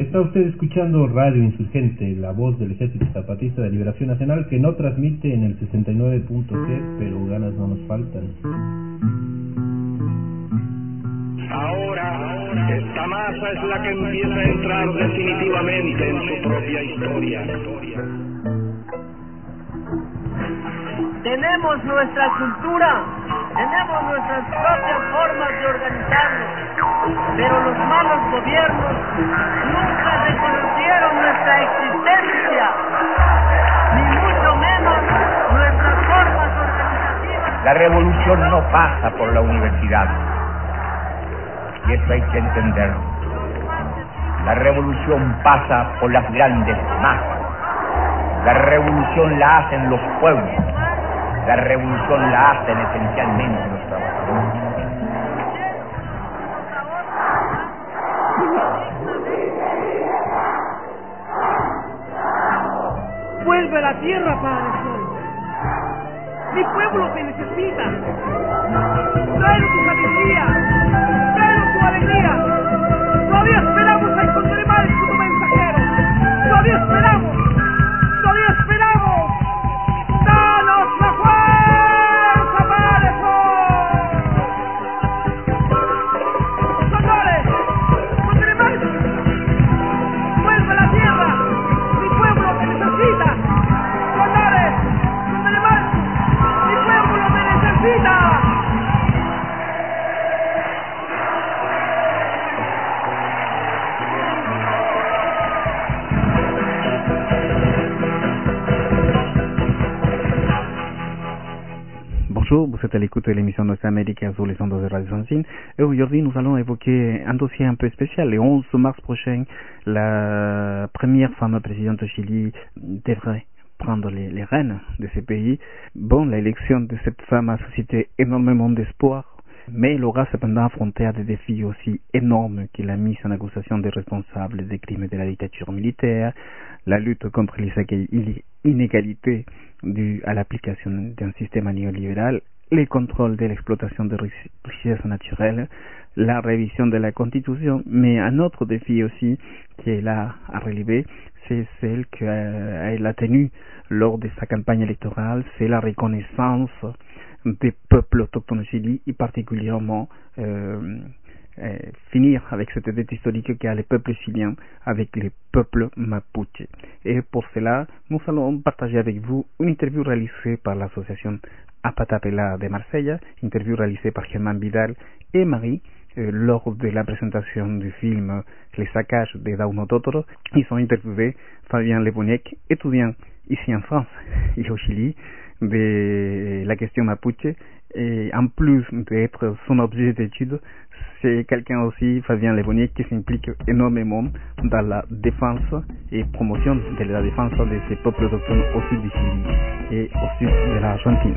Está usted escuchando Radio Insurgente, la voz del Ejército Zapatista de Liberación Nacional, que no transmite en el 69.c, pero ganas no nos faltan. Ahora, esta masa es la que empieza a entrar definitivamente en su propia historia. Tenemos nuestra cultura, tenemos nuestras propias formas de organizarnos, pero los malos gobiernos nunca reconocieron nuestra existencia, ni mucho menos nuestras formas organizativas. La revolución no pasa por la universidad, y eso hay que entenderlo. La revolución pasa por las grandes masas. La revolución la hacen los pueblos. La revolución la hacen esencialmente los trabajadores. Vuelve a la tierra, Padre Sol. Mi pueblo te necesita. Tráenos tu sabiduría, tráenos tu alegría. Todavía esperamos a encontrar más como mensajero. Todavía esperamos. ¡Danos la fuerza, Padre Sol! ¡Señores! ¡Contenemos! ¡Vuelve a la tierra! ¡Mi pueblo te necesita! ¡Señores! ¡Contenemos! ¡Mi pueblo te necesita! Bonjour, vous êtes à l'écoute de l'émission Noce Américaine sur les ondes de Radio Sanzine. Et aujourd'hui, nous allons évoquer un dossier un peu spécial. Le 11 mars prochain, la première femme présidente au Chili devrait prendre les rênes de ce pays. Bon, l'élection de cette femme a suscité énormément d'espoir, mais elle aura cependant affronté à des défis aussi énormes qu'il a mis en accusation des responsables des crimes de la dictature militaire, la lutte contre les inégalités dues à l'application d'un système néolibéral, les contrôles de l'exploitation des richesses naturelles, la révision de la Constitution, mais un autre défi aussi qu'elle a à relever, c'est celle qu'elle a tenue lors de sa campagne électorale, c'est la reconnaissance des peuples autochtones au Chili, et particulièrement finir avec cette dette historique qu'a le peuple chilien avec les peuples mapuche. Et pour cela, nous allons partager avec vous une interview réalisée par l'association Apatapela de Marseille, interview réalisée par Germán Vidal et Marie lors de la présentation du film Les saccages de Dauno Totoro. Ils ont interviewé Fabien Leboniek, étudiant ici en France et au Chili, de la question mapuche, et en plus d'être son objet d'étude, c'est quelqu'un aussi, Fabien Leboniek, qui s'implique énormément dans la défense et promotion de la défense de ces peuples autochtones au sud du Chili et au sud de l'Argentine.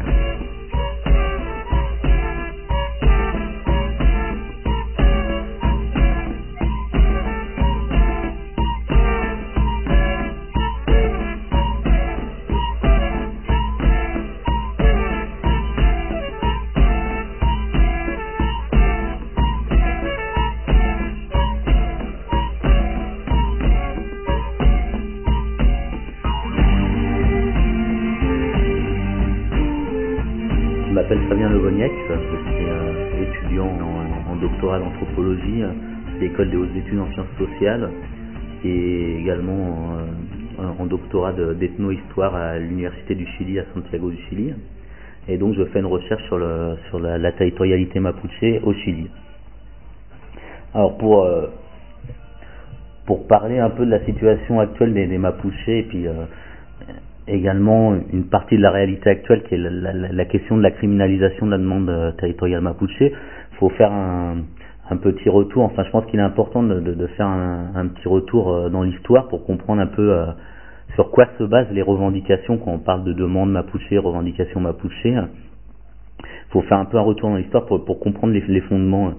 Je m'appelle Fabien Leboniek, je suis étudiant en doctorat d'anthropologie à l'école des hautes études en sciences sociales et également en doctorat d'ethno-histoire à l'université du Chili à Santiago du Chili. Et donc je fais une recherche sur la territorialité mapuche au Chili. Alors pour parler un peu de la situation actuelle des Mapuches et puis également une partie de la réalité actuelle qui est la question de la criminalisation de la demande territoriale mapuche, il faut faire un petit retour. Enfin, je pense qu'il est important de faire un petit retour dans l'histoire pour comprendre un peu sur quoi se basent les revendications quand on parle de demande mapuche, revendications mapuche. Il faut faire un peu un retour dans l'histoire pour comprendre les fondements.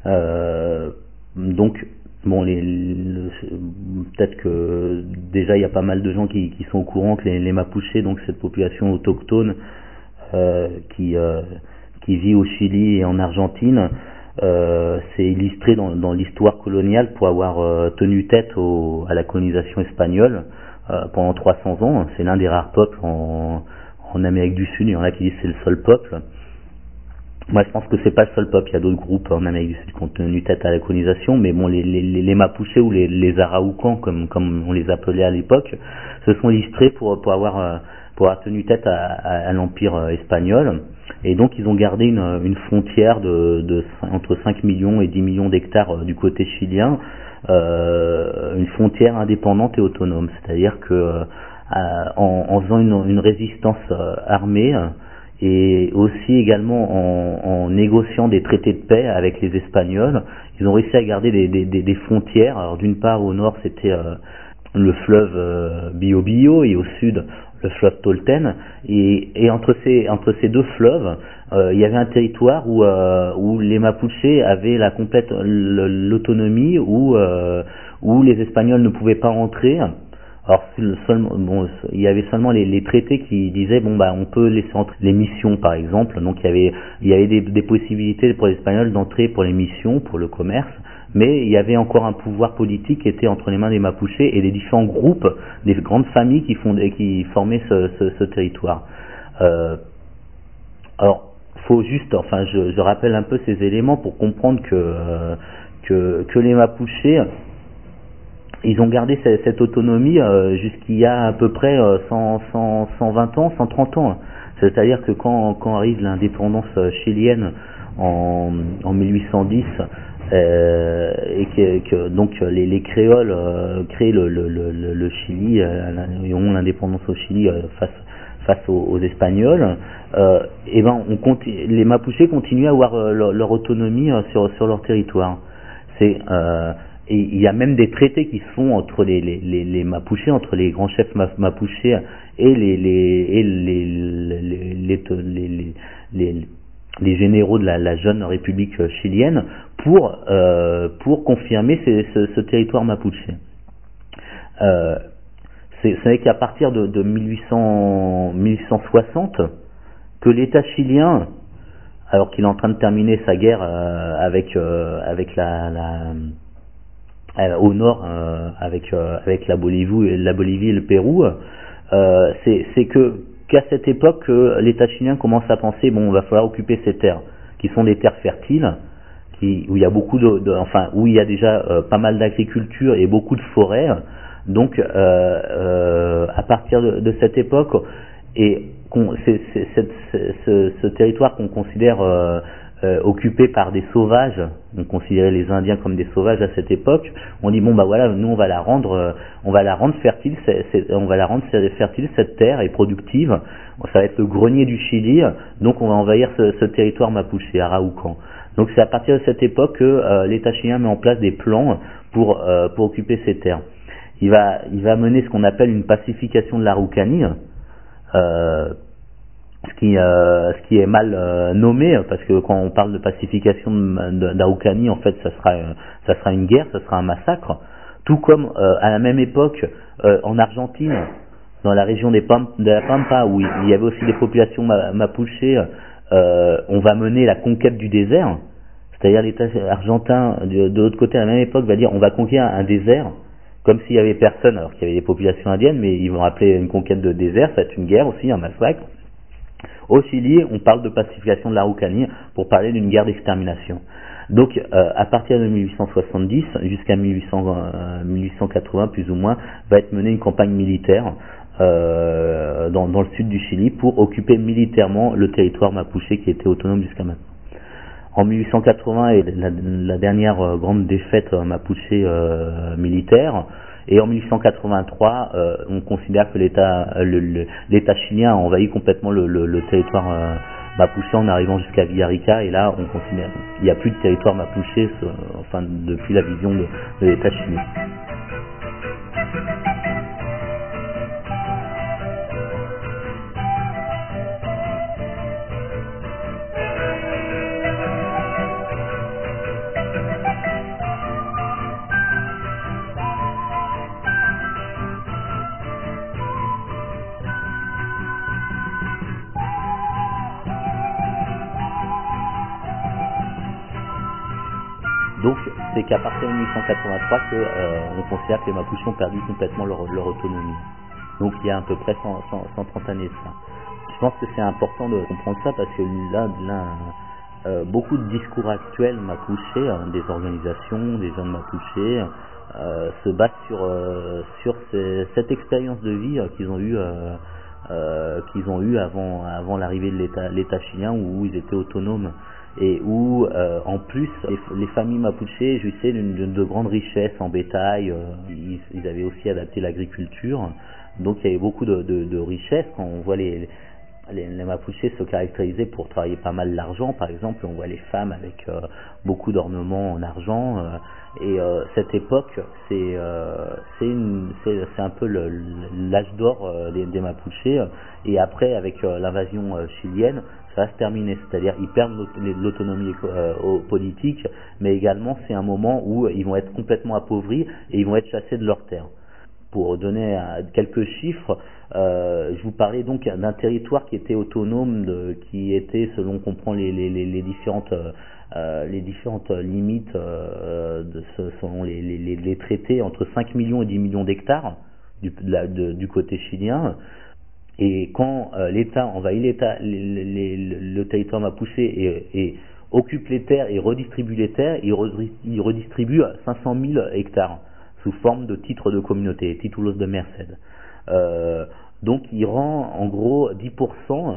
Donc bon, peut-être que déjà il y a pas mal de gens qui sont au courant que les Mapuches, donc cette population autochtone qui vit au Chili et en Argentine, c'est illustré dans l'histoire coloniale pour avoir tenu tête à la colonisation espagnole pendant 300 ans. C'est l'un des rares peuples en Amérique du Sud. Il y en a qui disent que c'est le seul peuple. Moi, je pense que c'est pas le seul peuple. Il y a d'autres groupes en Amérique du Sud qui ont tenu tête à la colonisation, mais bon, les Mapuches ou les Araucans, comme on les appelait à l'époque, se sont illustrés pour avoir tenu tête à l'empire espagnol. Et donc, ils ont gardé une frontière entre 5 millions et 10 millions d'hectares du côté chilien, une frontière indépendante et autonome. C'est-à-dire que en faisant une résistance armée, et aussi également en négociant des traités de paix avec les Espagnols, ils ont réussi à garder des frontières. Alors d'une part au nord c'était le fleuve Biobío et au sud le fleuve Tolten, et entre ces deux fleuves il y avait un territoire où les Mapuches avaient la complète l'autonomie, où les Espagnols ne pouvaient pas entrer. Alors il y avait seulement les traités qui disaient on peut laisser entrer les missions par exemple. Donc il y avait des possibilités pour les Espagnols d'entrer pour les missions, pour le commerce, mais il y avait encore un pouvoir politique qui était entre les mains des Mapuches et des différents groupes, des grandes familles qui formaient ce territoire. Alors faut juste, je rappelle un peu ces éléments pour comprendre que les Mapuches, ils ont gardé cette autonomie jusqu'il y a à peu près 120 ans, 130 ans. C'est-à-dire que quand arrive l'indépendance chilienne en 1810, et que donc les créoles créent le Chili, et ont l'indépendance au Chili face aux Espagnols, les Mapuches continuent à avoir leur autonomie sur leur territoire. Et il y a même des traités qui se font entre les Mapuches, entre les grands chefs Mapuches et les généraux de la jeune République chilienne pour confirmer ce territoire Mapuche. C'est qu'à partir de 1860 que l'État chilien, alors qu'il est en train de terminer sa guerre avec au nord avec la Bolivie et le Pérou, c'est qu'à cette époque l'État chilien commence à penser on va falloir occuper ces terres qui sont des terres fertiles, où il y a beaucoup où il y a déjà pas mal d'agriculture et beaucoup de forêts. Donc à partir de cette époque, et ce territoire qu'on considère occupé par des sauvages, on considérait les Indiens comme des sauvages à cette époque, on dit nous on va la rendre fertile, cette terre est productive, ça va être le grenier du Chili, donc on va envahir ce territoire Mapuche, Araucan. Donc c'est à partir de cette époque que l'État chilien met en place des plans pour occuper ces terres. Il va mener ce qu'on appelle une pacification de l'Araucanie, ce qui est mal nommé, parce que quand on parle de pacification d'Araucanie, en fait ça sera une guerre, ça sera un massacre. Tout comme à la même époque en Argentine, dans la région de la Pampa, où il y avait aussi des populations mapuches, on va mener la conquête du désert. C'est-à-dire l'État argentin de l'autre côté à la même époque va dire on va conquérir un désert, comme s'il y avait personne, alors qu'il y avait des populations indiennes, mais ils vont appeler une conquête de désert, ça va être une guerre aussi, un massacre. Au Chili, on parle de pacification de l'Araucanie pour parler d'une guerre d'extermination. Donc, à partir de 1870 jusqu'à 1880 plus ou moins, va être menée une campagne militaire dans le sud du Chili pour occuper militairement le territoire mapuche qui était autonome jusqu'à maintenant. En 1880 est la dernière grande défaite mapuche militaire. Et en 1883, on considère que l'État chilien a envahi complètement le territoire mapuche en arrivant jusqu'à Villarrica. Et là, on considère qu'il n'y a plus de territoire mapuche, depuis la vision de l'État chilien. Donc c'est qu'à partir de 1883 que on considère que les Mapuches ont perdu complètement leur autonomie. Donc il y a à peu près 130 années ça. Je pense que c'est important de comprendre ça parce que là beaucoup de discours actuels mapuchés, des organisations, des jeunes mapuchés, se basent sur cette expérience de vie qu'ils ont eu avant l'arrivée de l'État chilien où ils étaient autonomes et où en plus les familles mapuchés jouissaient de grandes richesses en bétail. Ils avaient aussi adapté l'agriculture, donc il y avait beaucoup de richesses. Quand on voit les Mapuches se caractérisaient pour travailler pas mal l'argent, par exemple, on voit les femmes avec beaucoup d'ornements en argent, et cette époque, c'est un peu l'âge d'or des Mapuches, et après, avec l'invasion chilienne, ça va se terminer, c'est-à-dire ils perdent l'autonomie politique, mais également c'est un moment où ils vont être complètement appauvris et ils vont être chassés de leurs terres. Pour donner quelques chiffres, je vous parlais donc d'un territoire qui était autonome, qui était, selon qu'on prend les différentes limites selon les traités, entre 5 millions et 10 millions d'hectares du côté chilien. Et quand l'État envahit le territoire mapuche et occupe les terres et redistribue les terres, il redistribue 500 000 hectares sous forme de titres de communauté, títulos de merced. Donc il rend en gros 10%,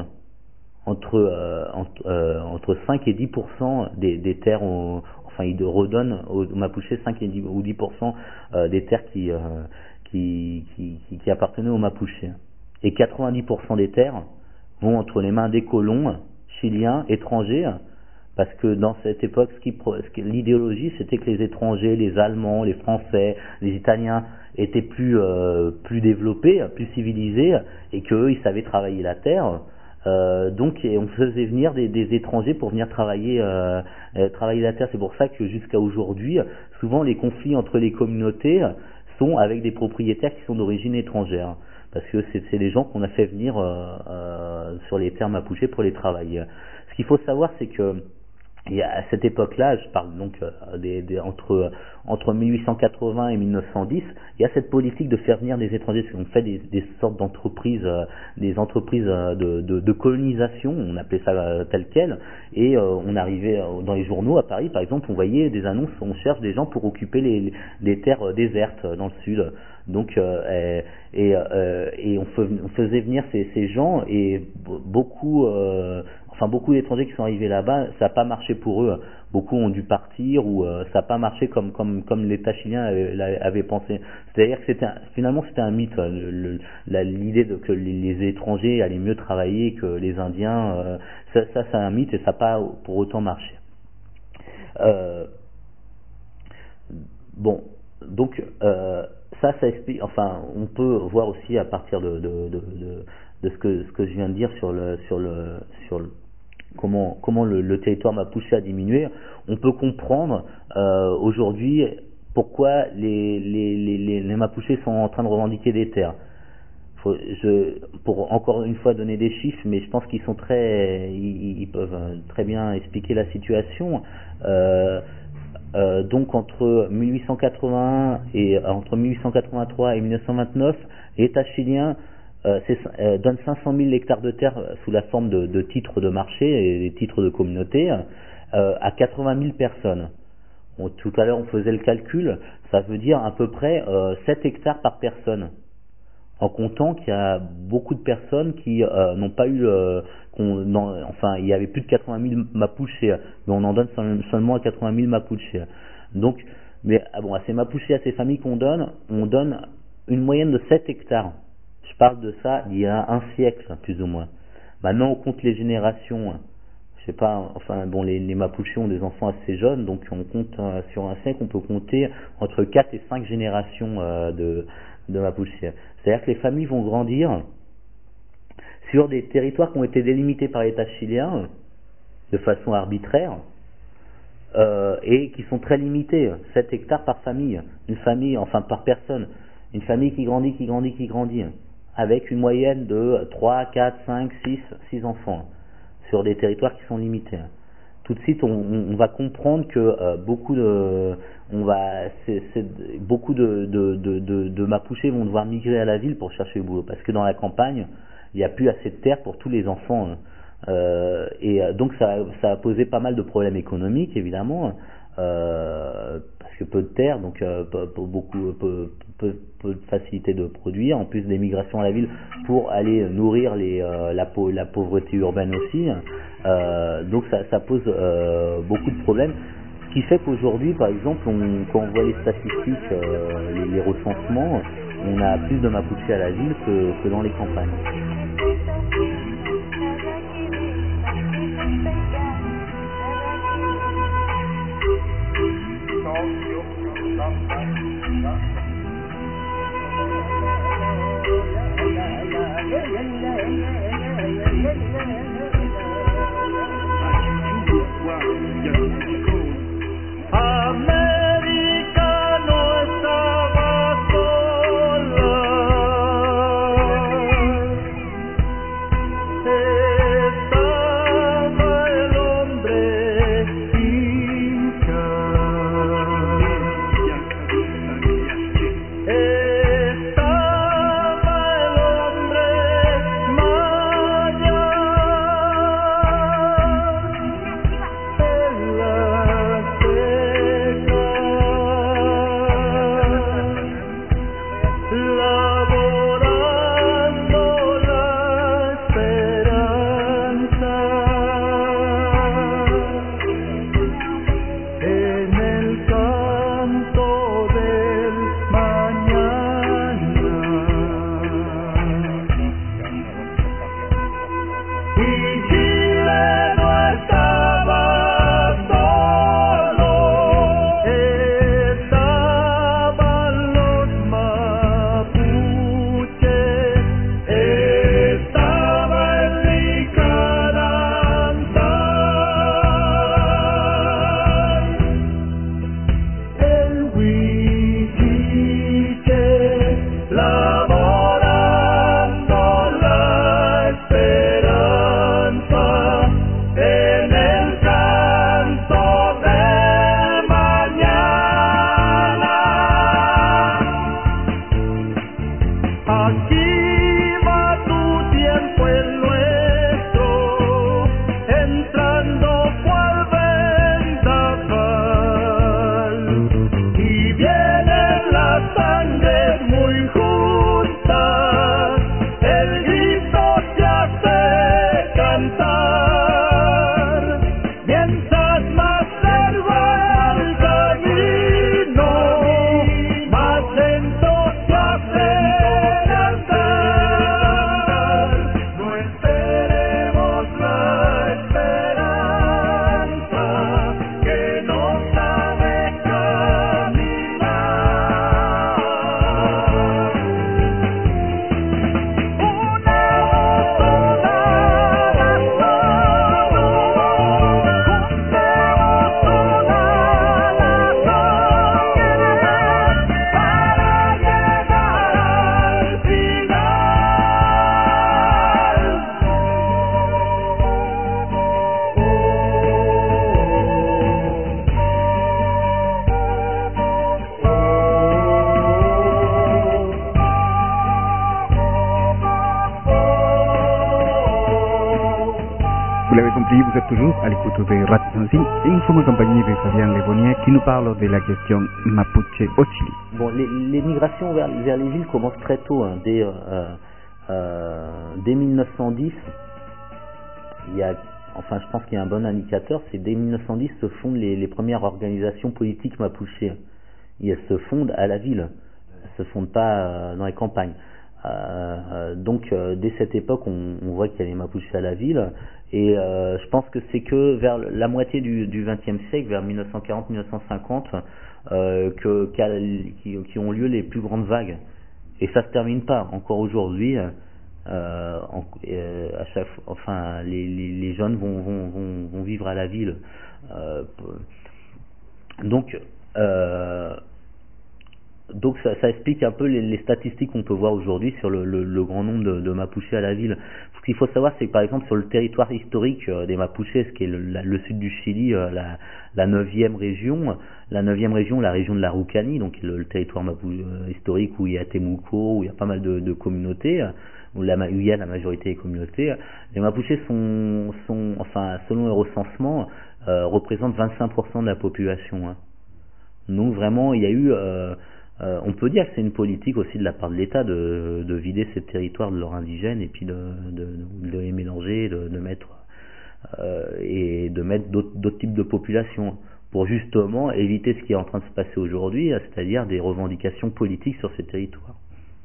entre 5 et 10% des terres, enfin il redonne aux Mapuches 5 et 10, ou 10% des terres qui appartenaient aux Mapuches. Et 90% des terres vont entre les mains des colons chiliens, étrangers, parce que dans cette époque, l'idéologie, c'était que les étrangers, les Allemands, les Français, les Italiens étaient plus développés, plus civilisés, et qu'eux, ils savaient travailler la terre. Donc on faisait venir des étrangers pour venir travailler la terre. C'est pour ça que jusqu'à aujourd'hui, souvent les conflits entre les communautés sont avec des propriétaires qui sont d'origine étrangère, parce que c'est des gens qu'on a fait venir sur les terres mapuches pour les travailler. Ce qu'il faut savoir, c'est que à cette époque-là, je parle donc entre 1880 et 1910, il y a cette politique de faire venir des étrangers. On fait des sortes d'entreprises, des entreprises de colonisation, on appelait ça tel quel, et on arrivait dans les journaux à Paris, par exemple, on voyait des annonces, on cherche des gens pour occuper les terres désertes dans le sud. Donc on faisait venir ces gens, et beaucoup d'étrangers qui sont arrivés là-bas, ça n'a pas marché pour eux. Beaucoup ont dû partir, ou ça n'a pas marché comme l'État chilien avait pensé. C'est-à-dire que finalement c'était un mythe, l'idée que les étrangers allaient mieux travailler que les Indiens. Ça c'est un mythe, et ça n'a pas pour autant marché. Bon, donc ça explique. Enfin, on peut voir aussi à partir de ce que je viens de dire sur comment le territoire mapuche a diminué. On peut comprendre aujourd'hui pourquoi les Mapuches sont en train de revendiquer des terres. Pour encore une fois donner des chiffres, mais je pense qu'ils peuvent très bien expliquer la situation. Donc entre 1881 et entre 1883 et 1929, l'État chilien donne 500 000 hectares de terre sous la forme de titres de marché et des titres de communauté à 80 000 personnes. Tout à l'heure on faisait le calcul, ça veut dire à peu près 7 hectares par personne, en comptant qu'il y a beaucoup de personnes qui n'ont pas eu enfin il y avait plus de 80 000 Mapuches, mais on en donne seulement à 80 000 Mapuches. Donc, mais à ces Mapuches, à ces familles on donne une moyenne de 7 hectares. Je parle de ça il y a un siècle, plus ou moins. Maintenant on compte les générations. Je sais pas, enfin bon, les Mapuches ont des enfants assez jeunes, donc on compte sur un siècle, on peut compter entre 4 et 5 générations de Mapuches. C'est-à-dire que les familles vont grandir sur des territoires qui ont été délimités par l'État chilien de façon arbitraire, et qui sont très limités, 7 hectares par famille, une famille, enfin par personne, une famille qui grandit, avec une moyenne de 3, 4, 5, 6 enfants, sur des territoires qui sont limités. tout de suite on va comprendre que beaucoup de Mapuches vont devoir migrer à la ville pour chercher le boulot, parce que dans la campagne il n'y a plus assez de terre pour tous les enfants, donc ça a posé pas mal de problèmes économiques évidemment, parce que peu de terre, donc peu de facilité de produire, en plus des migrations à la ville pour aller nourrir la pauvreté urbaine aussi, donc ça pose beaucoup de problèmes, ce qui fait qu'aujourd'hui par exemple quand on voit les statistiques, les recensements, on a plus de Mapuches à la ville que dans les campagnes. América no estaba sola, estaba el hombre inca, estaba el hombre maya, en la seca, laborando la esperanza en el canto del mañana. Y Chile no estaba solo, estaban los mapuches, estaba el Licanantán, el Huichiche, laborando la esperanza en el canto del mañana. Aquí va tu tiempo el nuestro, entrando cual vendaval, y vienen las sangres muy juntas, el grito se hace cantar, mientras más largo el camino, más lento se hace cantar. No esperemos la esperanza que no sabe caminar. Una sola razón, juntemos toda la sangre para llegar al Vous l'avez compris, vous êtes toujours à l'écoute de Radio Sansin et nous sommes accompagnés de Fabien Lebonier qui nous parle de la question Mapuche au Chili. Bon, les migrations vers les villes commencent très tôt, hein, dès 1910. Je pense qu'il y a un bon indicateur, c'est dès 1910 se fondent les premières organisations politiques mapuches. Et elles se fondent à la ville, elles se fondent pas dans les campagnes. Donc dès cette époque, on voit qu'il y a les Mapuches à la ville, et je pense que c'est que vers la moitié du XXe siècle, vers 1940-1950, qui ont lieu les plus grandes vagues. Et ça se termine pas. Encore aujourd'hui, à chaque fois, enfin, les jeunes vont vivre à la ville. Donc donc ça explique un peu les statistiques qu'on peut voir aujourd'hui sur le grand nombre de Mapuchés à la ville. Ce qu'il faut savoir, c'est que par exemple sur le territoire historique des Mapuchés, ce qui est le sud du Chili, la 9e région, la région de l'Araucanie, donc le territoire historique où il y a Temuco, où il y a pas mal de communautés, où il y a la majorité des communautés, les Mapuchés sont enfin selon le recensement, représentent 25% de la population. Hein. Donc vraiment, il y a eu, on peut dire que c'est une politique aussi de la part de l'État de vider ces territoires de leurs indigènes et puis de les mélanger, de mettre et de mettre d'autres types de populations pour justement éviter ce qui est en train de se passer aujourd'hui, c'est-à-dire des revendications politiques sur ces territoires.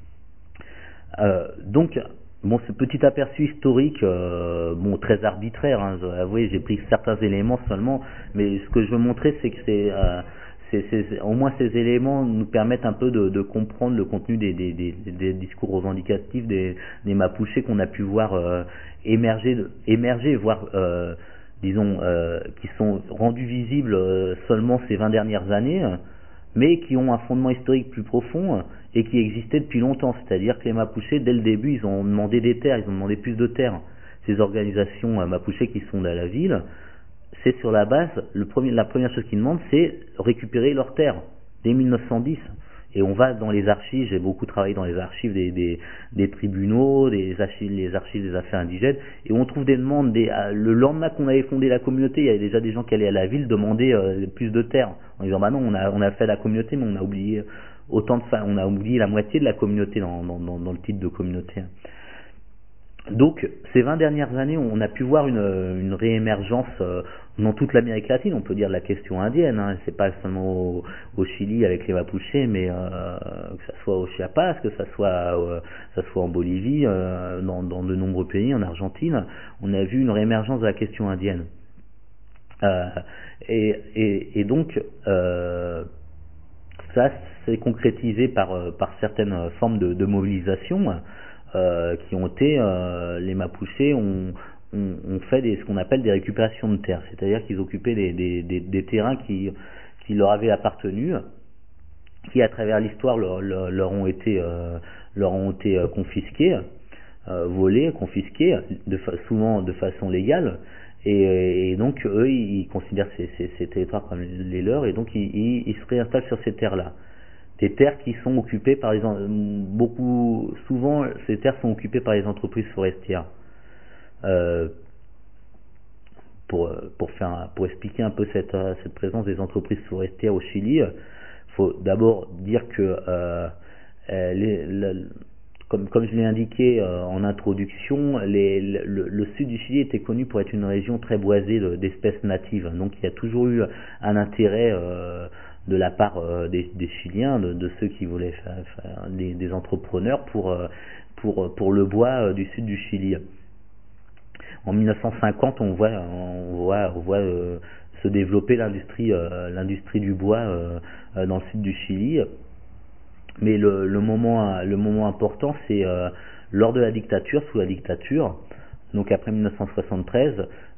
Donc, bon, ce petit aperçu historique, bon, très arbitraire, hein, je dois avouer, j'ai pris certains éléments seulement, mais ce que je veux montrer, c'est que au moins ces éléments nous permettent un peu de comprendre le contenu des discours revendicatifs des Mapuchés qu'on a pu voir émerger, voire disons qui sont rendus visibles seulement ces 20 dernières années, mais qui ont un fondement historique plus profond et qui existaient depuis longtemps. C'est-à-dire que les Mapuchés, dès le début, ils ont demandé des terres, ils ont demandé plus de terres. Ces organisations Mapuchés qui sont dans la ville, c'est sur la base, la première chose qu'ils demandent, c'est récupérer leurs terres, dès 1910. Et on va dans les archives, j'ai beaucoup travaillé dans les archives des tribunaux, les archives des affaires indigènes, et on trouve des demandes, le lendemain qu'on avait fondé la communauté, il y avait déjà des gens qui allaient à la ville demander plus de terres, en disant bah non, on a fait la communauté, mais on a oublié on a oublié la moitié de la communauté dans le titre de communauté. Donc, ces 20 dernières années, on a pu voir une réémergence dans toute l'Amérique latine, on peut dire, de la question indienne. Hein. C'est pas seulement au Chili avec les Mapuchés, mais que ça soit au Chiapas, que ça soit en Bolivie, dans de nombreux pays, en Argentine, on a vu une réémergence de la question indienne. Et donc, ça s'est concrétisé par certaines formes de mobilisation. Qui ont été, les Mapuchés ont fait ce qu'on appelle des récupérations de terres, c'est-à-dire qu'ils occupaient des terrains qui leur avaient appartenu, qui à travers l'histoire leur ont été confisqués, volés, confisqués, souvent de façon légale, et donc eux ils considèrent ces territoires comme les leurs, et donc ils se réinstallent sur ces terres-là. Des terres qui sont occupées par souvent ces terres sont occupées par les entreprises forestières. Pour expliquer un peu cette présence des entreprises forestières au Chili, il faut d'abord dire que comme je l'ai indiqué en introduction, le sud du Chili était connu pour être une région très boisée d'espèces natives. Donc il y a toujours eu un intérêt de la part des Chiliens, de ceux qui voulaient faire des entrepreneurs pour le bois du sud du Chili. En 1950, on voit se développer l'industrie du bois dans le sud du Chili. Mais le moment important, c'est lors de la dictature, sous la dictature, donc après 1973,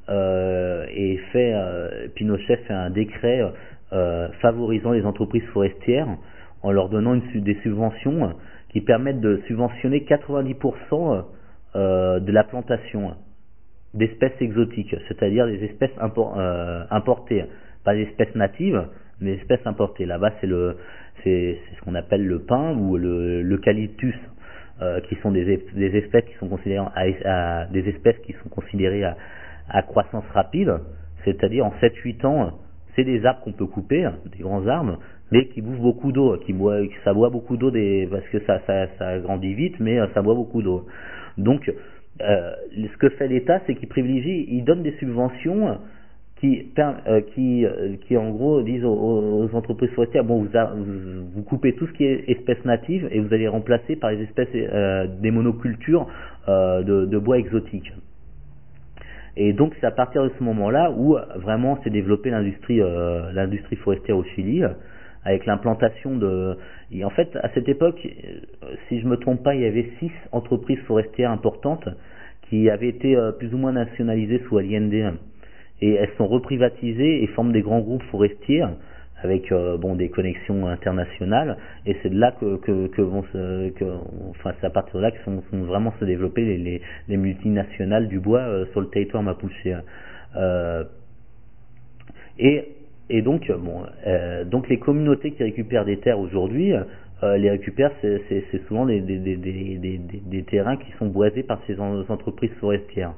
Pinochet fait un décret favorisant les entreprises forestières en leur donnant des subventions qui permettent de subventionner 90% de la plantation d'espèces exotiques, c'est-à-dire des espèces importées, pas des espèces natives, mais des espèces importées. Là-bas, c'est ce qu'on appelle le pin ou l'eucalyptus, qui sont des espèces qui sont considérées des espèces qui sont considérées à croissance rapide, c'est-à-dire en 7-8 ans, c'est des arbres qu'on peut couper, des grands arbres, mais qui bouffent beaucoup d'eau, ça boit beaucoup d'eau parce que ça grandit vite, mais ça boit beaucoup d'eau. Donc, ce que fait l'État, c'est qu'il privilégie, il donne des subventions qui en gros disent aux entreprises forestières, bon, vous coupez tout ce qui est espèces natives et vous allez remplacer par les espèces des monocultures de bois exotiques. Et donc c'est à partir de ce moment-là où vraiment s'est développée l'industrie forestière au Chili, avec l'implantation et en fait à cette époque, si je me trompe pas, il y avait 6 entreprises forestières importantes qui avaient été plus ou moins nationalisées sous Allende, et elles sont reprivatisées et forment des grands groupes forestiers avec des connexions internationales, et c'est de là enfin c'est à partir de là que sont vraiment se développer les multinationales du bois sur le territoire mapuche. Et donc donc les communautés qui récupèrent des terres aujourd'hui les récupèrent, c'est souvent des terrains qui sont boisés par ces entreprises forestières.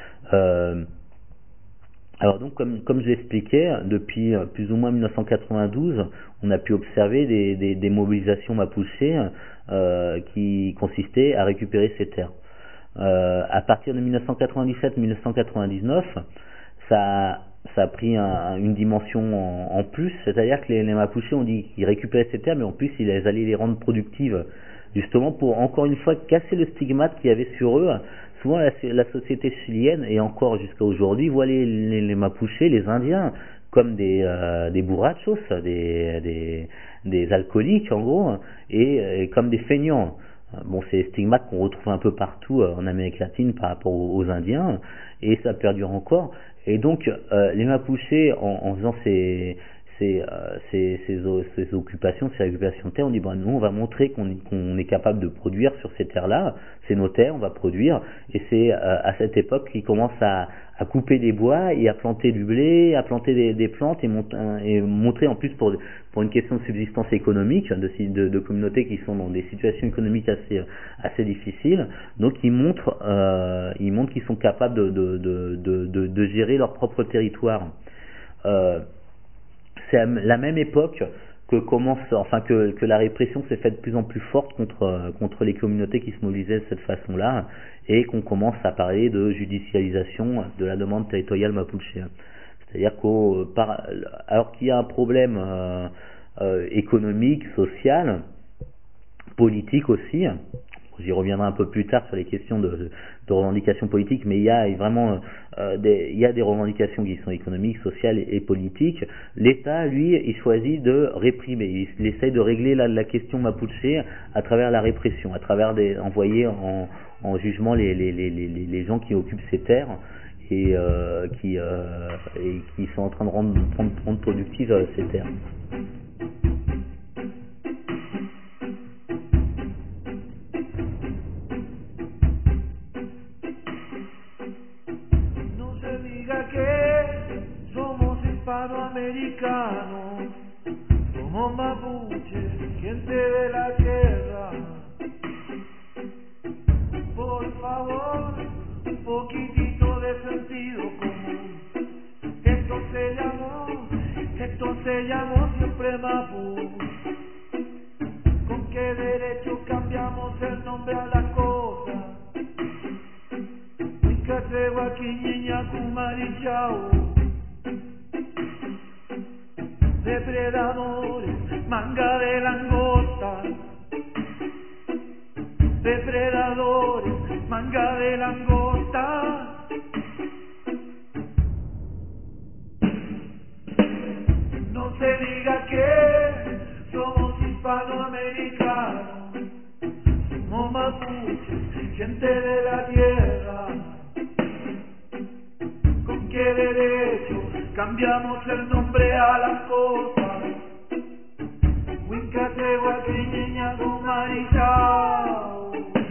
Alors donc comme je l'expliquais, depuis plus ou moins 1992, on a pu observer des mobilisations mapuches qui consistaient à récupérer ces terres. À partir de 1997-1999, ça a pris une dimension en plus, c'est-à-dire que les Mapuches ont dit qu'ils récupéraient ces terres, mais en plus ils allaient les rendre productives, justement pour encore une fois casser le stigmate qu'il y avait sur eux. Souvent la société chilienne, et encore jusqu'à aujourd'hui, voit les Mapuches, les Indiens, comme des borrachos, des alcooliques en gros, et comme des feignants. Bon, c'est des stigmates qu'on retrouve un peu partout en Amérique latine par rapport aux Indiens, et ça perdure encore. Et donc les Mapuches, en faisant ces occupations, ces récupérations de terre, on dit nous on va montrer qu'on est capable de produire sur ces terres-là, c'est nos terres, on va produire, et c'est à cette époque qu'ils commencent à couper des bois et à planter du blé, à planter des plantes et montrer en plus pour une question de subsistance économique de communautés qui sont dans des situations économiques assez difficiles. Donc ils montrent qu'ils sont capables de gérer leur propre territoire. C'est à la même époque que la répression s'est faite de plus en plus forte contre les communautés qui se mobilisaient de cette façon-là, et qu'on commence à parler de judicialisation de la demande territoriale mapuche. C'est-à-dire alors qu'il y a un problème économique, social, politique aussi. J'y reviendrai un peu plus tard sur les questions de revendications politiques, mais il y a vraiment des revendications qui sont économiques, sociales et politiques. L'État, lui, il choisit de réprimer. Il essaye de régler la question mapuche à travers la répression, à travers envoyer en jugement les gens qui occupent ces terres et qui sont en train de rendre productives ces terres. Hispanoamericanos, somos mapuches, gente de la tierra. Por favor, un poquitito de sentido común. Esto se llamó siempre Mapu. ¿Con qué derecho cambiamos el nombre a las cosas? Huicatregua, Quiñiña, Kumarichao. Depredadores, manga de langosta. Depredadores, manga de langosta. No se diga que somos hispanoamericanos, somos mapuches, gente de la tierra. ¿Con qué derecho cambiamos el nombre a las cosas? Huincatregua, Quiñiña, Kumarichao.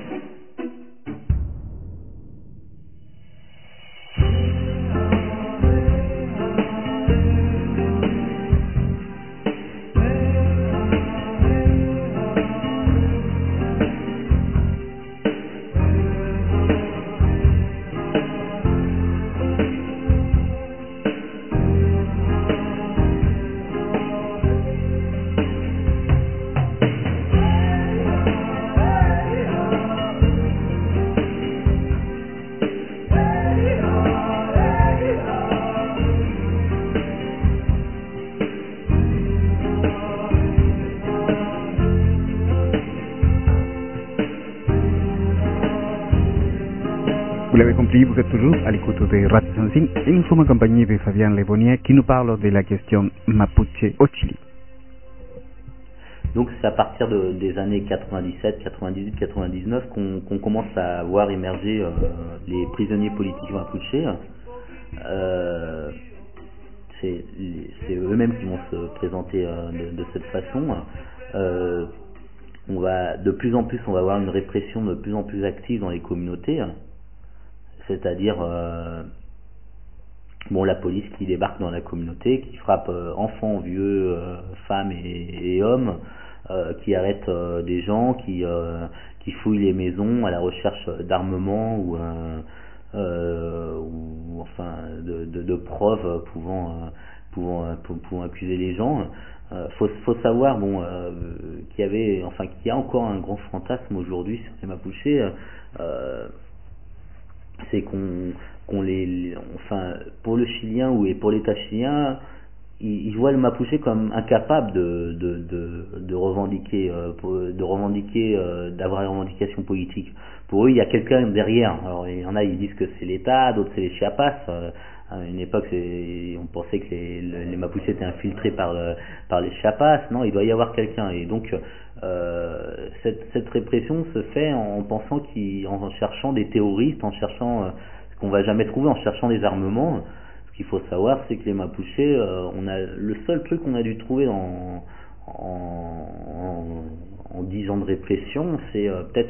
Vous l'avez compris, vous êtes toujours à l'écoute de Radio Sensine et nous sommes accompagnés de Fabien Levonier qui nous parle de la question Mapuche au Chili. Donc c'est à partir des années 97, 98, 99 qu'on commence à voir émerger les prisonniers politiques mapuches. c'est eux-mêmes qui vont se présenter de cette façon. De plus en plus, on va avoir une répression de plus en plus active dans les communautés, c'est-à-dire la police qui débarque dans la communauté, qui frappe enfants, vieux, femmes et hommes, qui arrête des gens, qui fouille les maisons à la recherche d'armements ou enfin de preuves pouvant accuser les gens. Faut savoir qu'il y a encore un grand fantasme aujourd'hui sur les Mapuches, c'est pour le Chilien et pour l'État chilien, ils voient le Mapuche comme incapable de revendiquer, d'avoir une revendication politique. Pour eux, il y a quelqu'un derrière. Alors il y en a, ils disent que c'est l'État, d'autres c'est les Chiapas. À une époque, on pensait que les Mapuches étaient infiltrés par les Chiapas. Non, il doit y avoir quelqu'un. Et donc cette répression se fait en pensant en cherchant des terroristes, en cherchant ce qu'on va jamais trouver, en cherchant des armements. Ce qu'il faut savoir, c'est que les Mapuches, le seul truc qu'on a dû trouver en 10 ans de répression, c'est peut-être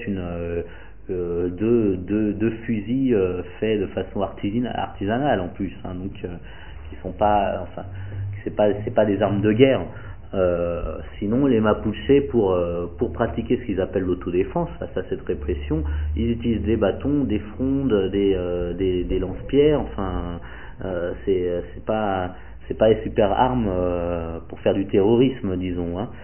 deux fusils faits de façon artisanale en plus, hein, donc qui sont pas, c'est pas des armes de guerre. Sinon, les Mapuches, pour pratiquer ce qu'ils appellent l'autodéfense face à cette répression, ils utilisent des bâtons, des frondes, des lance-pierres. Enfin, c'est pas les super armes pour faire du terrorisme, disons, hein.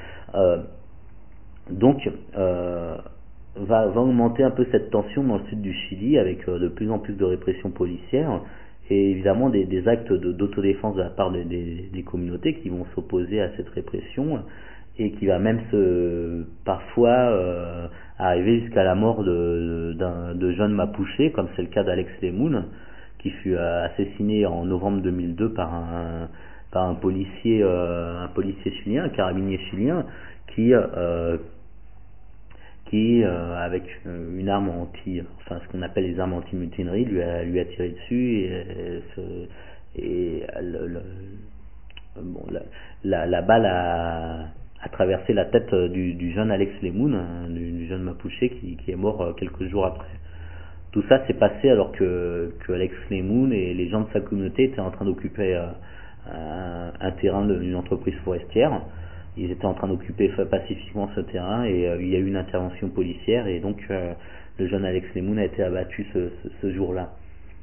Donc va augmenter un peu cette tension dans le sud du Chili, avec de plus en plus de répression policière et évidemment des actes d'autodéfense de la part des communautés qui vont s'opposer à cette répression, et qui va même parfois arriver jusqu'à la mort de jeunes Mapuches, comme c'est le cas d'Alex Lemoun, qui fut assassiné en novembre 2002 par un policier chilien, un carabinier chilien, qui avec une arme ce qu'on appelle les armes anti-mutinerie, lui a tiré dessus, et la balle a traversé la tête du jeune Alex Lemoun, du jeune Mapuche qui est mort quelques jours après. Tout ça s'est passé alors que Alex Lemoun et les gens de sa communauté étaient en train d'occuper un terrain d'une entreprise forestière. Ils étaient en train d'occuper pacifiquement ce terrain, et il y a eu une intervention policière, et donc le jeune Alex Lemoun a été abattu ce jour-là.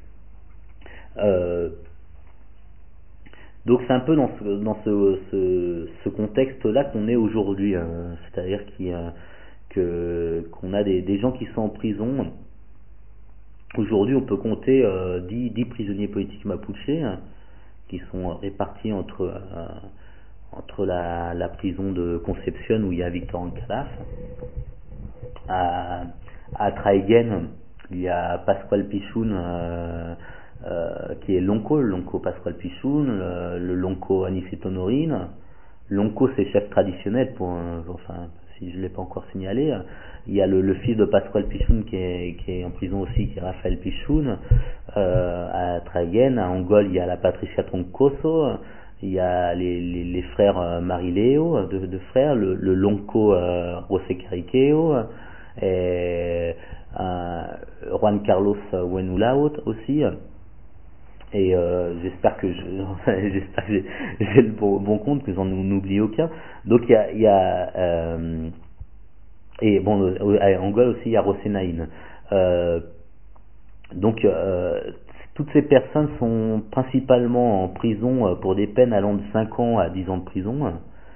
Donc c'est un peu dans ce contexte-là qu'on est aujourd'hui, c'est-à-dire qu'on a des gens qui sont en prison. Aujourd'hui, on peut compter 10 prisonniers politiques mapuches, qui sont répartis entre la prison de Concepción, où il y a Victor Ancalaf. À Traiguén, il y a Pascual Pichun, qui est l'onco Pascual Pichun, le lonco Anicet Honorine. L'onco, c'est chef traditionnel, si je ne l'ai pas encore signalé. Il y a le fils de Pascual Pichun qui est en prison aussi, qui est Raphaël Pichun, à Traiguén. À Angol, il y a la Patricia Troncoso. Il y a les frères Marileo, deux frères, le lonco José Cariqueo, et Juan Carlos Wenulao aussi. Et j'espère que j'ai le bon compte, que j'en oublie aucun. Donc il y a et bon, à Angola aussi il y a Rosenaïne. Donc toutes ces personnes sont principalement en prison pour des peines allant de 5 ans à 10 ans de prison,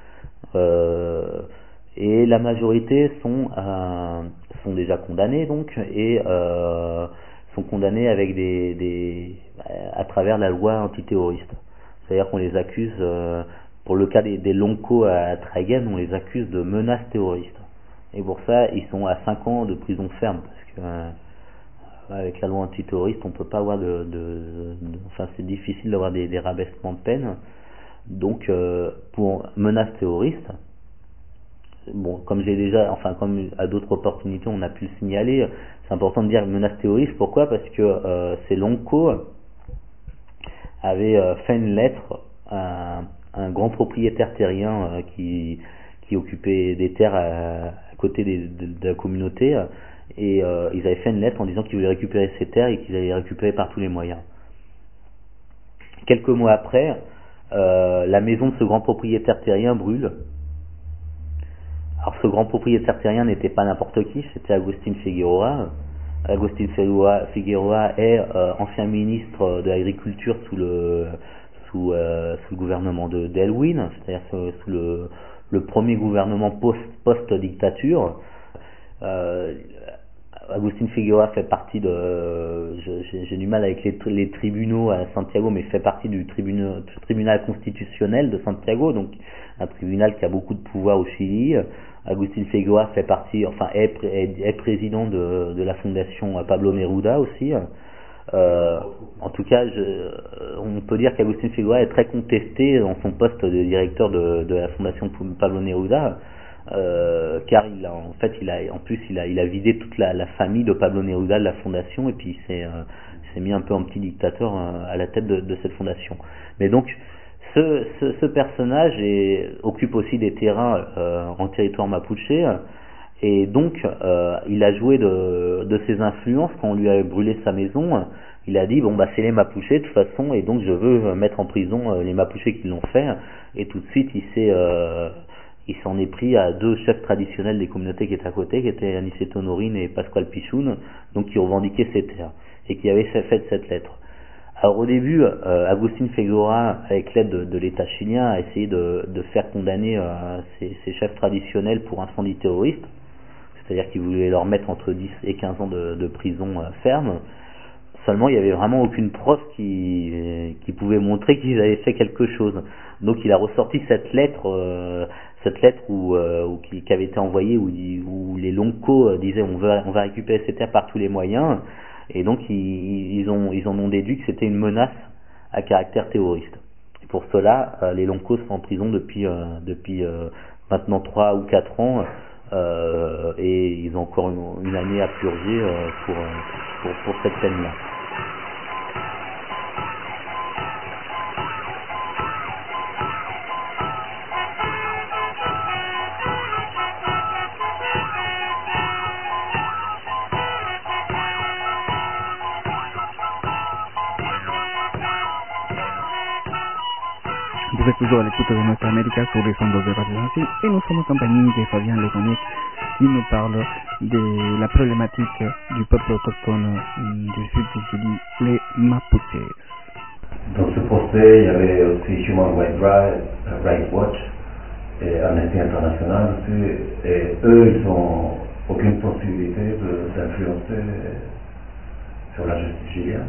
et la majorité sont déjà condamnés, donc, et sont condamnés avec à travers la loi antiterroriste. C'est-à-dire qu'on les accuse, pour le cas des loncos à Traiguén, on les accuse de menaces terroristes. Et pour ça, ils sont à 5 ans de prison ferme, parce que avec la loi antiterroriste, on peut pas avoir c'est difficile d'avoir des rabaissements de peine. Donc, pour menaces terroristes, bon, comme à d'autres opportunités, on a pu le signaler, c'est important de dire menaces terroristes. Pourquoi ? Parce que ces loncos avaient fait une lettre un grand propriétaire terrien qui occupait des terres à côté de la communauté, et ils avaient fait une lettre en disant qu'ils voulaient récupérer ces terres et qu'ils allaient les récupérer par tous les moyens. Quelques mois après, la maison de ce grand propriétaire terrien brûle. Alors ce grand propriétaire terrien n'était pas n'importe qui, c'était Agustín Figueroa. Agustín Figueroa est ancien ministre de l'agriculture sous le gouvernement d'Elwin, c'est-à-dire sous le premier gouvernement post-dictature. Agustín Figueroa fait partie j'ai du mal avec les tribunaux à Santiago, mais fait partie du tribunal constitutionnel de Santiago, donc un tribunal qui a beaucoup de pouvoir au Chili. Agustín Figueroa fait partie, enfin est président de la fondation Pablo Neruda aussi. En tout cas, on peut dire qu'Agustín Figueroa est très contesté dans son poste de directeur de la fondation Pablo Neruda. Car il a vidé toute la famille de Pablo Neruda de la fondation, et puis il s'est mis un peu en petit dictateur à la tête de cette fondation. Mais donc ce personnage occupe aussi des terrains en territoire mapuche, et donc il a joué de ses influences. Quand on lui a brûlé sa maison, il a dit bon bah c'est les Mapuches de toute façon, et donc je veux mettre en prison les Mapuches qui l'ont fait. Et tout de suite il s'en est pris à deux chefs traditionnels des communautés qui étaient à côté, qui étaient Aniceto Norin et Pascual Pichun, donc qui revendiquaient ces terres et qui avaient fait cette lettre. Alors au début, Agustín Figueroa, avec l'aide de l'État chilien, a essayé de faire condamner ces chefs traditionnels pour incendie terroriste, c'est-à-dire qu'il voulait leur mettre entre 10 et 15 ans de prison ferme. Seulement, il n'y avait vraiment aucune preuve qui pouvait montrer qu'ils avaient fait quelque chose. Donc il a ressorti cette lettre qui avait été envoyée, où les Loncos disaient on va récupérer ces terres par tous les moyens, et donc ils en ont déduit que c'était une menace à caractère terroriste. Et pour cela, les Loncos sont en prison depuis maintenant 3 ou 4 ans, et ils ont encore une année à purger pour cette peine-là. Vous êtes toujours à l'écoute de Nuestra América sur les ondes de Radio Sansin, et nous sommes en compagnie de Fabien Legonic qui nous parle de la problématique du peuple autochtone du sud du Chili, les Mapuches. Dans ce procès, il y avait aussi Human Rights Watch et Amnesty International aussi, et eux, ils n'ont aucune possibilité d'influencer sur la justice chilienne.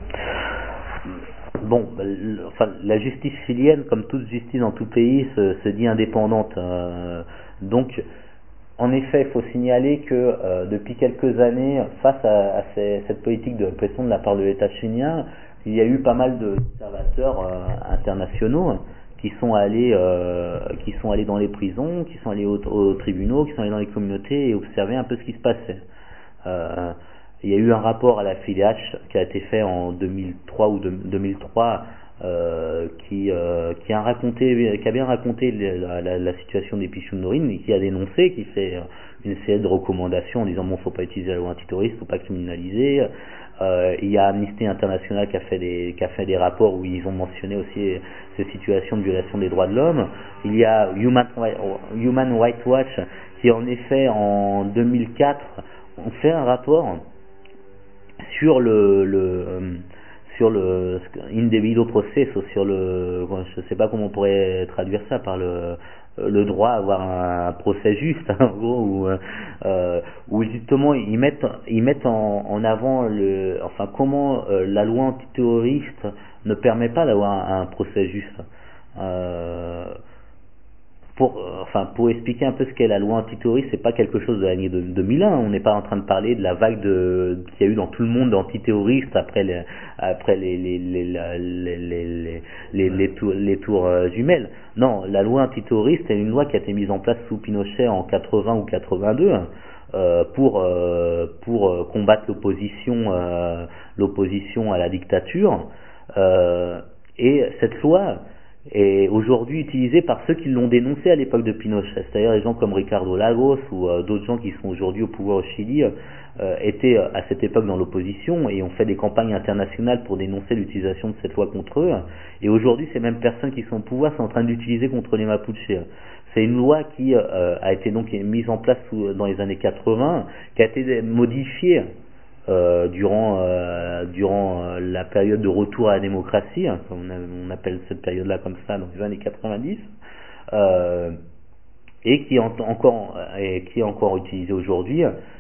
Bon, la justice chilienne, comme toute justice dans tout pays, se dit indépendante. Donc, en effet, il faut signaler que depuis quelques années, face à cette politique de répression de la part de l'État chilien, il y a eu pas mal d'observateurs internationaux qui sont allés dans les prisons, qui sont allés aux tribunaux, qui sont allés dans les communautés et observer un peu ce qui se passait. Il y a eu un rapport à la FIDH qui a été fait en 2003 ou 2003 qui a bien raconté la situation des Pichun Norin, et qui a dénoncé, qui fait une série de recommandations en disant bon, faut pas utiliser la loi antiterroriste, faut pas criminaliser. Il y a Amnesty International qui a fait des rapports où ils ont mentionné aussi ces situations de violation des droits de l'homme. Il y a Human Rights Watch qui en effet en 2004 ont fait un rapport sur le indebido proceso, je sais pas comment on pourrait traduire ça, par le droit à avoir un procès juste, en gros, où justement ils mettent en avant comment la loi antiterroriste ne permet pas d'avoir un procès juste. Pour expliquer un peu ce qu'est la loi antiterroriste, c'est pas quelque chose de l'année 2001. On n'est pas en train de parler de la vague qu'il y a eu dans tout le monde d'antiterroristes après les tours jumelles. Non, la loi antiterroriste est une loi qui a été mise en place sous Pinochet en 80 ou 82 pour combattre l'opposition à la dictature. Et cette loi est aujourd'hui utilisé par ceux qui l'ont dénoncé à l'époque de Pinochet. C'est-à-dire les gens comme Ricardo Lagos ou d'autres gens qui sont aujourd'hui au pouvoir au Chili étaient à cette époque dans l'opposition et ont fait des campagnes internationales pour dénoncer l'utilisation de cette loi contre eux. Et aujourd'hui, ces mêmes personnes qui sont au pouvoir sont en train d'utiliser contre les Mapuches. C'est une loi qui a été donc mise en place dans les années 80, qui a été modifiée durant la période de retour à la démocratie, comme on appelle cette période-là comme ça, dans les années 90, et qui est encore utilisée aujourd'hui,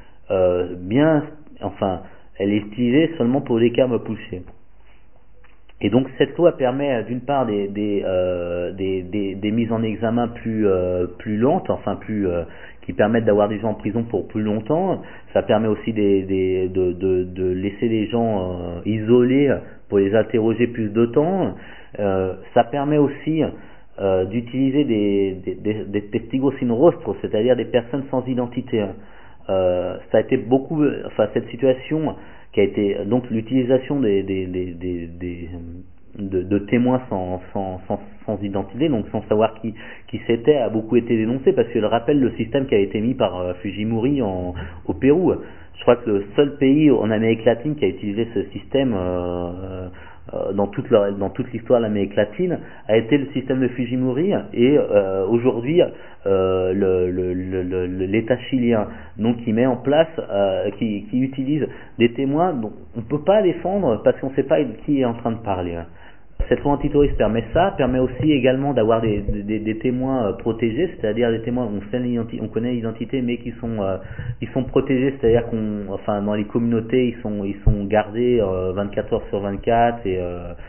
elle est utilisée seulement pour les cas mapuches. Et donc cette loi permet d'une part des mises en examen plus lentes, qui permettent d'avoir des gens en prison pour plus longtemps. Ça permet aussi de laisser les gens isolés pour les interroger plus de temps. Ça permet aussi d'utiliser des testigos sin rostro, c'est-à-dire des personnes sans identité. Ça a été cette situation qui a été donc l'utilisation de témoins sans identité, donc sans savoir qui c'était, a beaucoup été dénoncé parce qu'elle rappelle le système qui a été mis par Fujimori au Pérou. Je crois que le seul pays en Amérique latine qui a utilisé ce système dans toute l'histoire de l'Amérique latine a été le système de Fujimori et aujourd'hui l'État chilien, donc qui met en place, qui utilise des témoins dont on ne peut pas défendre parce qu'on ne sait pas qui est en train de parler. Cette loi antiterroriste permet aussi également d'avoir des témoins protégés, c'est-à-dire des témoins on connaît l'identité mais qui sont protégés, c'est-à-dire dans les communautés ils sont gardés 24 heures sur 24 et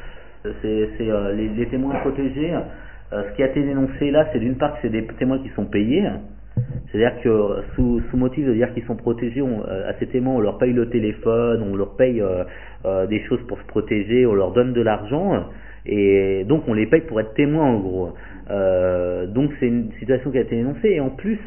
les témoins protégés. Ce qui a été dénoncé là, c'est d'une part que c'est des témoins qui sont payés, c'est-à-dire que sous motif de dire qu'ils sont protégés, à ces témoins on leur paye le téléphone, on leur paye des choses pour se protéger, on leur donne de l'argent et donc on les paye pour être témoins en gros. Donc c'est une situation qui a été dénoncée et en plus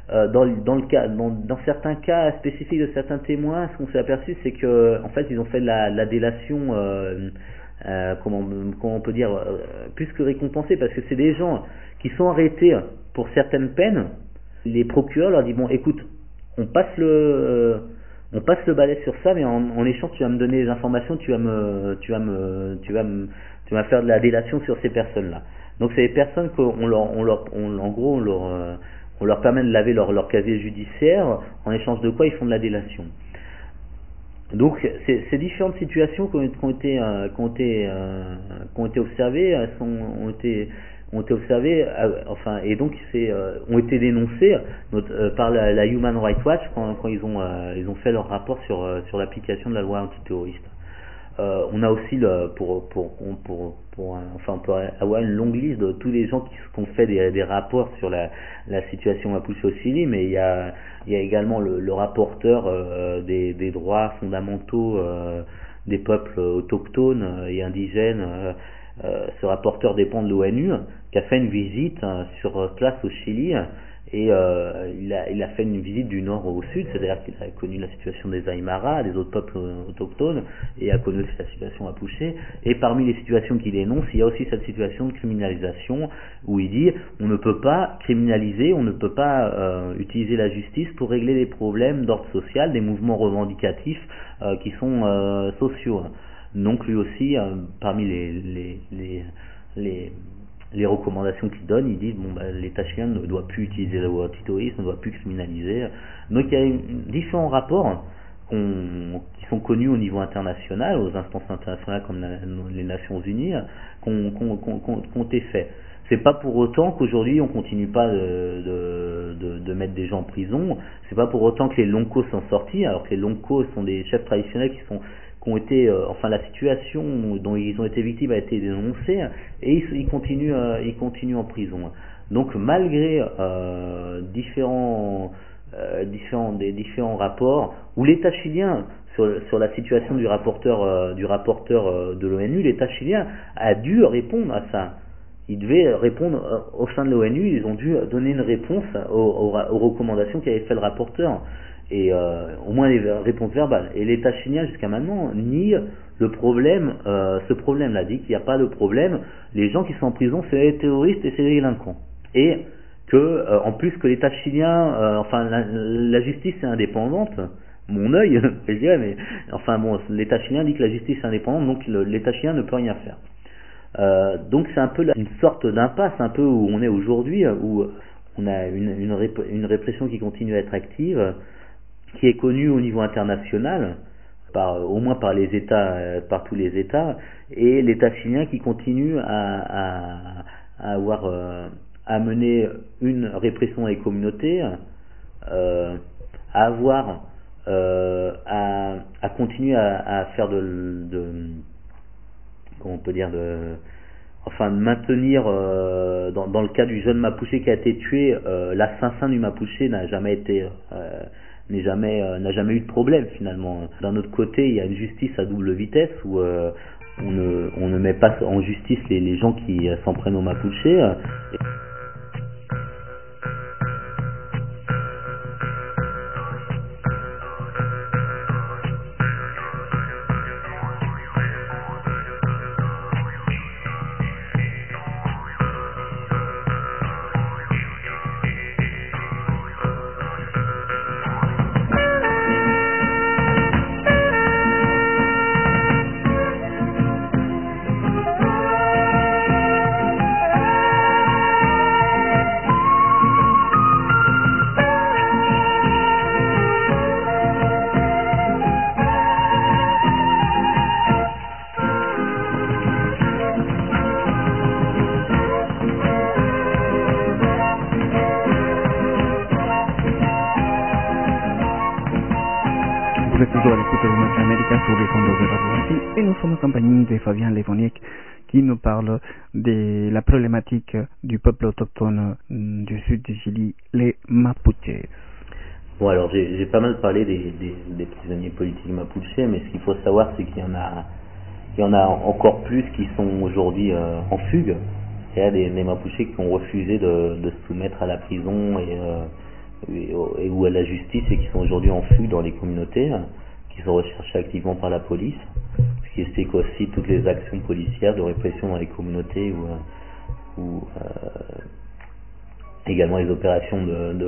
dans certains cas spécifiques de certains témoins, ce qu'on s'est aperçu c'est que en fait ils ont fait de la délation comment on peut dire plus que récompensée, parce que c'est des gens qui sont arrêtés pour certaines peines. Les procureurs leur disent bon écoute, on passe le balai sur ça, mais en échange tu vas me donner des informations, tu vas faire de la délation sur ces personnes là. Donc c'est des personnes qu'on leur permet de laver leur casier judiciaire, en échange de quoi ils font de la délation. Donc ces différentes situations qui ont été observées ont été observées, et donc ont été dénoncées par la Human Rights Watch quand ils ont fait leur rapport sur l'application de la loi antiterroriste. On a aussi pour avoir une longue liste de tous les gens qui ont fait des rapports sur la situation mapuche au Chili, mais il y a également le rapporteur des droits fondamentaux des peuples autochtones et indigènes. Ce rapporteur dépend de l'ONU, qui a fait une visite sur place au Chili. Et il a fait une visite du nord au sud, c'est-à-dire qu'il a connu la situation des Aymara, des autres peuples autochtones, et a connu aussi la situation mapuche. Et parmi les situations qu'il énonce, il y a aussi cette situation de criminalisation, où il dit on ne peut pas criminaliser, on ne peut pas utiliser la justice pour régler des problèmes d'ordre social, des mouvements revendicatifs qui sont sociaux. Donc lui aussi, parmi les recommandations qu'il donne, il dit l'État chilien ne doit plus utiliser la loi antiterroriste, ne doit plus criminaliser. Donc il y a différents rapports qui sont connus au niveau international, aux instances internationales comme les Nations Unies, qui ont été faits. C'est pas pour autant qu'aujourd'hui on continue pas de mettre des gens en prison. C'est pas pour autant que les Loncos sont sortis, alors que les Loncos sont des chefs traditionnels qui ont été, la situation dont ils ont été victimes a été dénoncée, et ils continuent en prison. Donc malgré différents rapports où l'État chilien sur la situation du rapporteur de l'ONU, l'État chilien a dû répondre à ça. Ils devaient répondre au sein de l'ONU, ils ont dû donner une réponse aux recommandations qu'avait fait le rapporteur. au moins les réponses verbales. Et l'État chilien jusqu'à maintenant nie le problème, ce problème-là, dit qu'il n'y a pas de problème, les gens qui sont en prison c'est les terroristes et c'est les délinquants. Et que, en plus que l'État chilien, la justice est indépendante, mon œil, je dirais, mais enfin bon, l'État chilien dit que la justice est indépendante, donc l'État chilien ne peut rien faire. Donc c'est un peu une sorte d'impasse, un peu où on est aujourd'hui, où on a une répression qui continue à être active, qui est connue au niveau international, au moins par les États, par tous les États, et l'État chilien qui continue à mener une répression des communautés, à continuer à faire comment on peut dire, de maintenir, dans le cas du jeune Mapuche qui a été tué, l'assassin du Mapuche n'a jamais eu de problème finalement. D'un autre côté, il y a une justice à double vitesse où on ne met pas en justice les gens qui s'en prennent aux Mapuche. Vous êtes toujours à l'écoute de Noce América sur les ondes de Radio Antilles et nous sommes en compagnie de Fabien Levoniek qui nous parle de la problématique du peuple autochtone du sud du Chili, les Mapuches. Bon, alors j'ai pas mal parlé des prisonniers politiques Mapuche, mais ce qu'il faut savoir c'est qu'il y en a encore plus qui sont aujourd'hui en fugue. Il y a des Mapuche qui ont refusé de se soumettre à la prison ou à la justice et qui sont aujourd'hui en fugue dans les communautés, qui sont recherchés activement par la police, ce qui explique aussi toutes les actions policières de répression dans les communautés ou également les opérations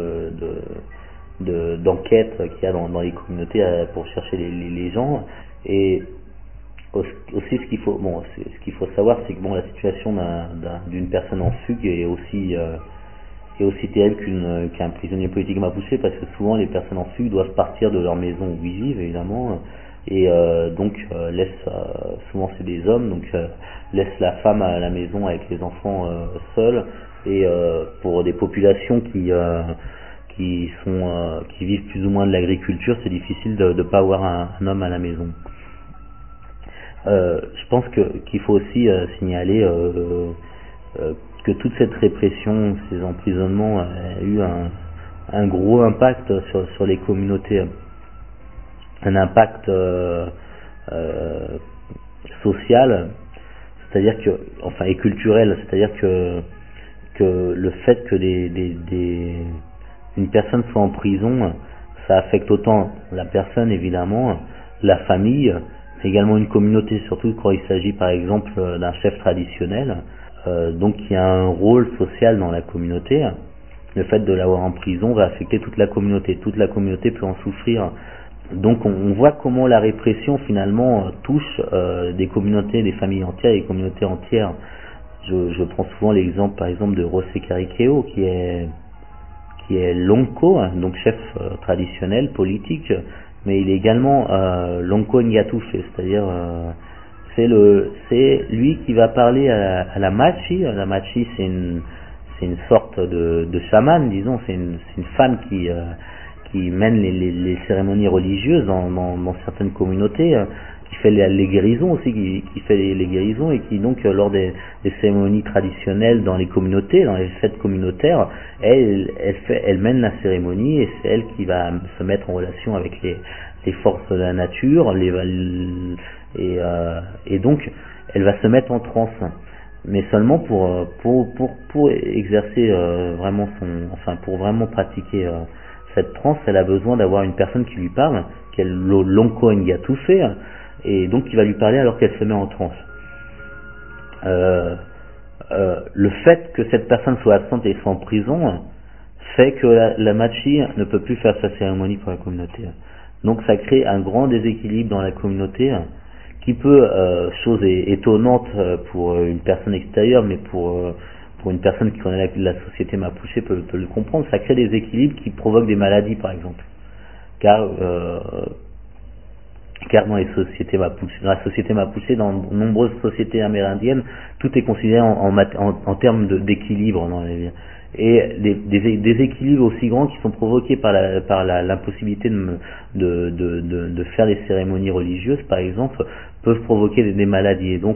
d'enquête qu'il y a dans les communautés pour chercher les gens. Et aussi ce qu'il faut savoir, c'est que la situation d'une personne en fugue est aussi terrible qu'un prisonnier politique mapuche, parce que souvent les personnes en fugue doivent partir de leur maison où ils vivent évidemment, et souvent c'est des hommes, donc laissent la femme à la maison avec les enfants seuls, et pour des populations qui vivent plus ou moins de l'agriculture, c'est difficile de ne pas avoir un homme à la maison. Je pense qu'il faut aussi signaler que toute cette répression, ces emprisonnements, a eu un gros impact sur les communautés, un impact social, c'est-à-dire et culturel, c'est-à-dire que le fait que une personne soit en prison, ça affecte autant la personne évidemment, la famille, mais également une communauté, surtout quand il s'agit par exemple d'un chef traditionnel. Donc il y a un rôle social dans la communauté. Le fait de l'avoir en prison va affecter toute la communauté peut en souffrir. Donc on voit comment la répression finalement touche des communautés, des familles entières, des communautés entières. Je prends souvent l'exemple par exemple de José Cariqueo qui est Lonco, donc chef traditionnel politique, mais il est également Lonco Ngatufe, c'est-à-dire c'est lui qui va parler à la Machi. La Machi, c'est une sorte de chamane, disons, c'est une femme qui mène les cérémonies religieuses dans certaines communautés, qui fait les guérisons aussi, qui fait les guérisons, et qui donc lors des cérémonies traditionnelles dans les communautés, dans les fêtes communautaires, elle mène la cérémonie, et c'est elle qui va se mettre en relation avec les forces de la nature, et donc elle va se mettre en transe, mais seulement pour exercer vraiment pour vraiment pratiquer cette transe, elle a besoin d'avoir une personne qui lui parle, qui est l'onko tout fait, et donc qui va lui parler alors qu'elle se met en transe. Le fait que cette personne soit absente et soit en prison fait que la machi ne peut plus faire sa cérémonie pour la communauté. Donc ça crée un grand déséquilibre dans la communauté qui peut, chose étonnante pour une personne extérieure, mais pour une personne qui connaît la société mapuche peut le comprendre, ça crée des équilibres qui provoquent des maladies par exemple. Car dans les sociétés mapuche, dans la société mapuche, dans de nombreuses sociétés amérindiennes, tout est considéré en termes d'équilibre dans les vies. Et des équilibres aussi grands qui sont provoqués par l'impossibilité de faire des cérémonies religieuses, par exemple, peuvent provoquer des maladies. Et donc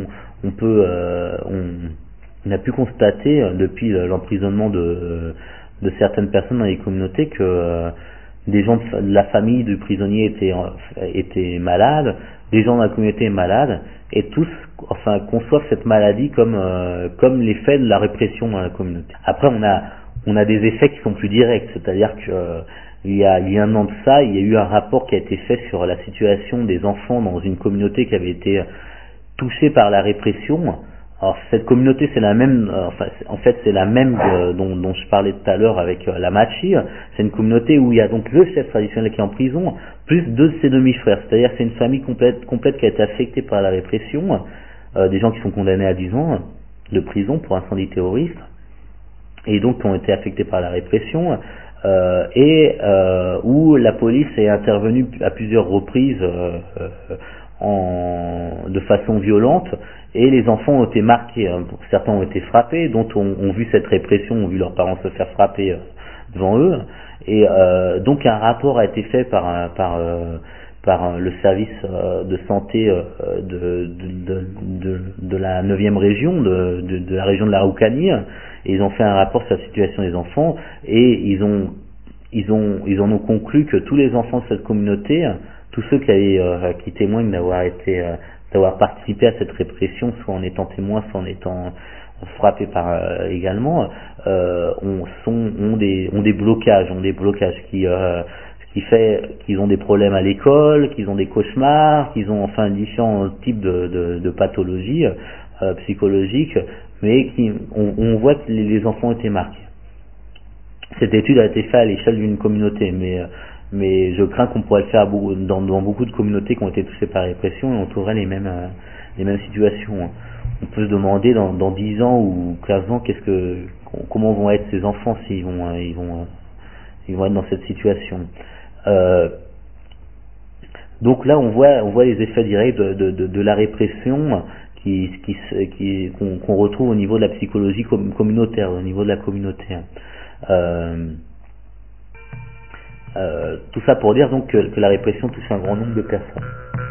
on a pu constater depuis l'emprisonnement de certaines personnes dans les communautés que des gens de la famille du prisonnier étaient malades, des gens de la communauté malades, et tous conçoivent cette maladie comme l'effet de la répression dans la communauté. Après on a des effets qui sont plus directs, c'est-à-dire que il y a un an de ça, il y a eu un rapport qui a été fait sur la situation des enfants dans une communauté qui avait été touchée par la répression. Alors cette communauté c'est la même, en fait c'est la même dont je parlais tout à l'heure avec la Machi. C'est une communauté où il y a donc le chef traditionnel qui est en prison, plus deux de ses demi-frères. C'est-à-dire c'est une famille complète qui a été affectée par la répression, des gens qui sont condamnés à 10 ans de prison pour incendie terroriste, et donc qui ont été affectés par la répression, où la police est intervenue à plusieurs reprises de façon violente, et les enfants ont été marqués, certains ont été frappés, d'autres ont vu cette répression, ont vu leurs parents se faire frapper devant eux, et donc un rapport a été fait par le service de santé de la 9e région, de la région de l'Araucanie, et ils ont fait un rapport sur la situation des enfants, et ils en ont conclu que tous les enfants de cette communauté, tous ceux qui témoignent d'avoir participé à cette répression, soit en étant témoins, soit en étant frappés également, ont des blocages, qui fait qu'ils ont des problèmes à l'école, qu'ils ont des cauchemars, qu'ils ont différents types de pathologies psychologiques, mais on voit que les enfants ont été marqués. Cette étude a été faite à l'échelle d'une communauté, mais je crains qu'on pourrait le faire dans beaucoup de communautés qui ont été touchées par la répression, et on trouverait les mêmes situations. On peut se demander dans 10 ans ou 15 ans comment vont être ces enfants s'ils vont être dans cette situation. Donc là on voit les effets directs de la répression qu'on retrouve au niveau de la psychologie communautaire, au niveau de la communauté. Tout ça pour dire donc que la répression touche un grand nombre de personnes.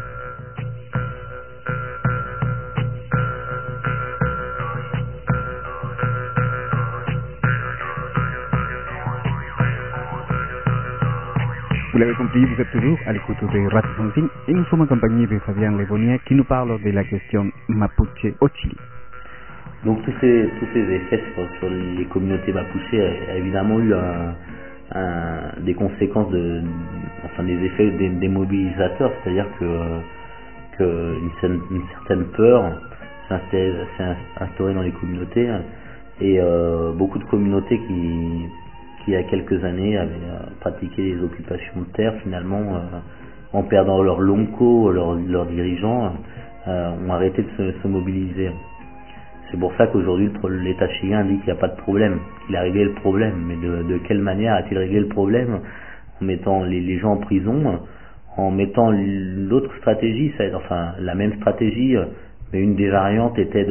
Vous l'avez compris, vous êtes toujours à l'écoute de Radio Sanzin et nous sommes accompagnés de Fabien Lebonier qui nous parle de la question Mapuche au Chili. Donc tous ces effets sur les communautés mapuche a évidemment eu des conséquences des effets démobilisateurs, c'est-à-dire que une certaine peur s'est instaurée dans les communautés, et beaucoup de communautés qui il y a quelques années avaient pratiqué les occupations de terre, finalement en perdant leurs lonko, leurs dirigeants, ont arrêté de se mobiliser. C'est pour ça qu'aujourd'hui l'État chilien dit qu'il n'y a pas de problème, qu'il a réglé le problème. Mais de quelle manière a-t-il réglé le problème? En mettant les gens en prison, en mettant l'autre stratégie, la même stratégie, mais une des variantes était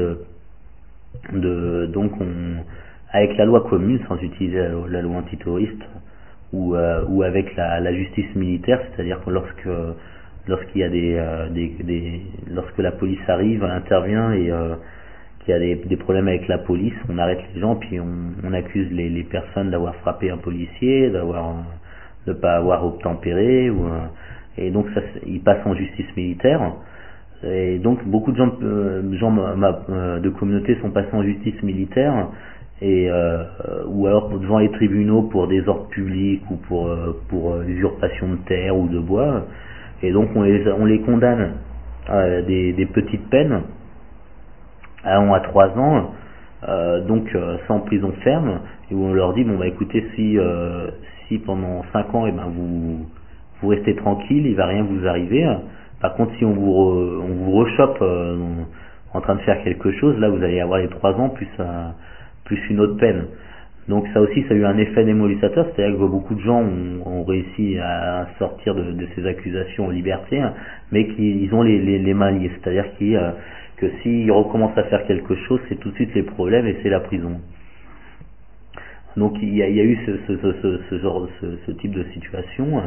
avec la loi commune, sans utiliser la loi antiterroriste, ou avec la justice militaire, c'est-à-dire que lorsqu'il y a lorsque la police arrive, intervient, et qu'il y a des problèmes avec la police, on arrête les gens, puis on accuse les personnes d'avoir frappé un policier, de pas avoir obtempéré, et donc ils passent en justice militaire. Et donc beaucoup de gens de communautés sont passés en justice militaire, ou alors devant les tribunaux pour désordre public ou pour usurpation de terre ou de bois. Et donc on les condamne à des petites peines, à 1 à 3 ans, donc sans prison ferme, et où on leur dit bon bah écoutez, si pendant 5 ans vous restez tranquille, il va rien vous arriver. Par contre, si on vous rechoppe en train de faire quelque chose, là vous allez avoir les 3 ans plus une autre peine. Donc ça aussi, ça a eu un effet démolisseur, c'est-à-dire que beaucoup de gens ont réussi à sortir de ces accusations en liberté, mais qu'ils ont les mains liées, c'est-à-dire que s'ils recommencent à faire quelque chose, c'est tout de suite les problèmes et c'est la prison. Donc il y a eu ce type de situation.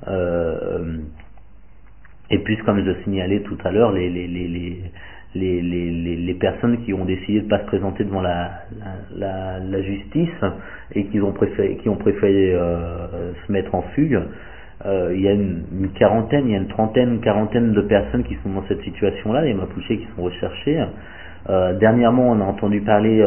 Et puis, comme je le signalais tout à l'heure, les personnes qui ont décidé de ne pas se présenter devant la justice et qui ont préféré se mettre en fugue, il y a une quarantaine de personnes qui sont dans cette situation-là, les Mapuchés qui sont recherchés. Dernièrement, on a entendu parler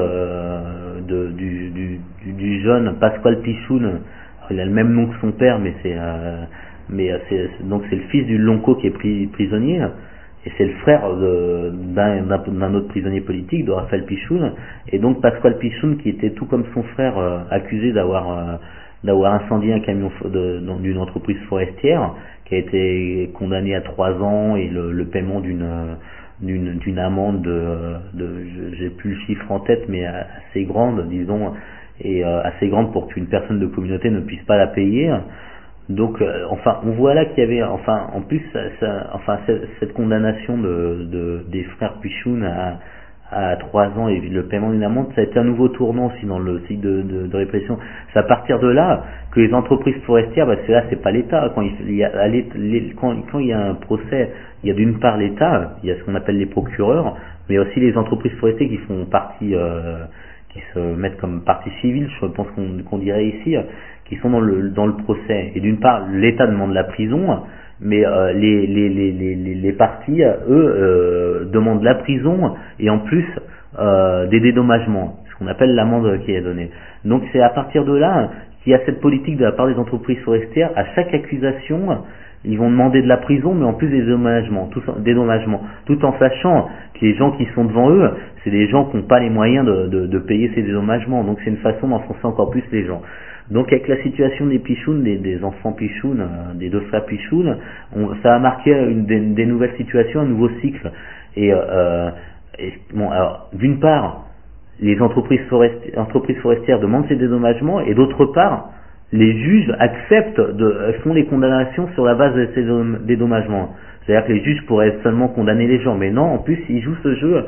du jeune Pascual Pichun. Il a le même nom que son père, mais donc c'est le fils du Lonco qui est prisonnier, et c'est le frère d'un autre prisonnier politique, de Rafael Pichun. Et donc Pascual Pichun, qui était tout comme son frère accusé d'avoir incendié un camion d'une entreprise forestière, qui a été condamné à 3 ans et le paiement d'une amende j'ai plus le chiffre en tête, mais assez grande, disons, et assez grande pour qu'une personne de communauté ne puisse pas la payer. Donc, on voit là qu'il y avait, en plus, cette condamnation des frères Pichun à 3 ans et le paiement d'une amende, ça a été un nouveau tournant aussi dans le cycle de répression. C'est à partir de là que les entreprises forestières, parce que là c'est pas l'État, quand il y a un procès, il y a d'une part l'État, il y a ce qu'on appelle les procureurs, mais aussi les entreprises forestières qui font partie, qui se mettent comme partie civile, je pense qu'on dirait ici, qui sont dans le procès. Et d'une part, l'État demande la prison, mais les partis, eux, demandent la prison et en plus des dédommagements, ce qu'on appelle l'amende qui est donnée. Donc c'est à partir de là qu'il y a cette politique de la part des entreprises forestières. À chaque accusation, ils vont demander de la prison, mais en plus des dédommagements, tout en sachant que les gens qui sont devant eux, c'est des gens qui n'ont pas les moyens de payer ces dédommagements. Donc c'est une façon d'enfoncer encore plus les gens. Donc avec la situation des Pichun, des enfants Pichun, des 2 frères Pichun, ça a marqué des nouvelles situations, un nouveau cycle. Et bon, alors d'une part, les entreprises forestières demandent ces dédommagements, et d'autre part, les juges font les condamnations sur la base de ces dédommagements. C'est-à-dire que les juges pourraient seulement condamner les gens, mais non, en plus ils jouent ce jeu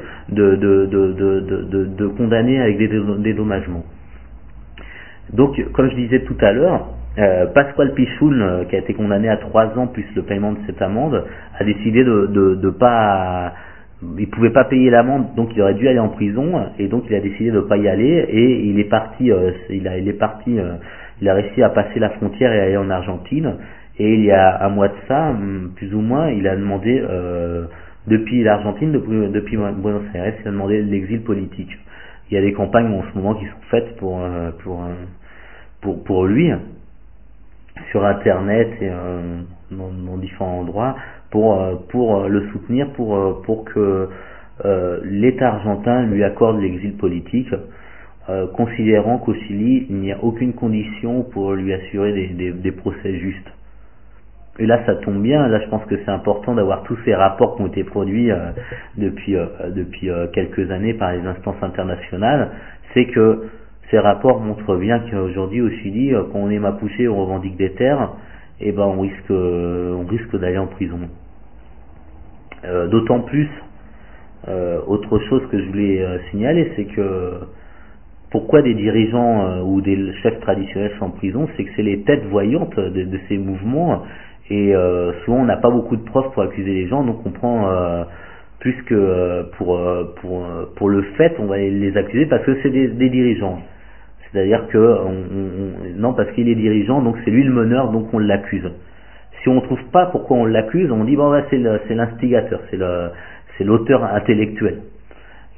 de condamner avec des dédommagements. Donc, comme je disais tout à l'heure, Pascual Pichun, qui a été condamné à 3 ans plus le paiement de cette amende, a décidé de pas, il pouvait pas payer l'amende, donc il aurait dû aller en prison, et donc il a décidé de pas y aller, et il est parti, il a réussi à passer la frontière et aller en Argentine. Et il y a un mois de ça, plus ou moins, il a demandé depuis l'Argentine, depuis Buenos Aires, il a demandé l'exil politique. Il y a des campagnes en ce moment qui sont faites pour lui sur internet et dans différents endroits pour le soutenir, pour que l'État argentin lui accorde l'exil politique, considérant qu'au Chili il n'y a aucune condition pour lui assurer des procès justes. Et là ça tombe bien, là je pense que c'est important d'avoir tous ces rapports qui ont été produits depuis quelques années par les instances internationales. C'est que ces rapports montrent bien qu'aujourd'hui au Chili, quand on est Mapuche et on revendique des terres, et ben on risque d'aller en prison. D'autant plus, autre chose que je voulais signaler, c'est que pourquoi des dirigeants ou des chefs traditionnels sont en prison, c'est que c'est les têtes voyantes de ces mouvements. Et souvent on n'a pas beaucoup de preuves pour accuser les gens, donc on prend plus que pour le fait, on va les accuser parce que c'est des dirigeants. C'est-à-dire que non, parce qu'il est dirigeant, donc c'est lui le meneur, donc on l'accuse. Si on ne trouve pas pourquoi on l'accuse, on dit bon c'est l'instigateur, c'est l'auteur intellectuel.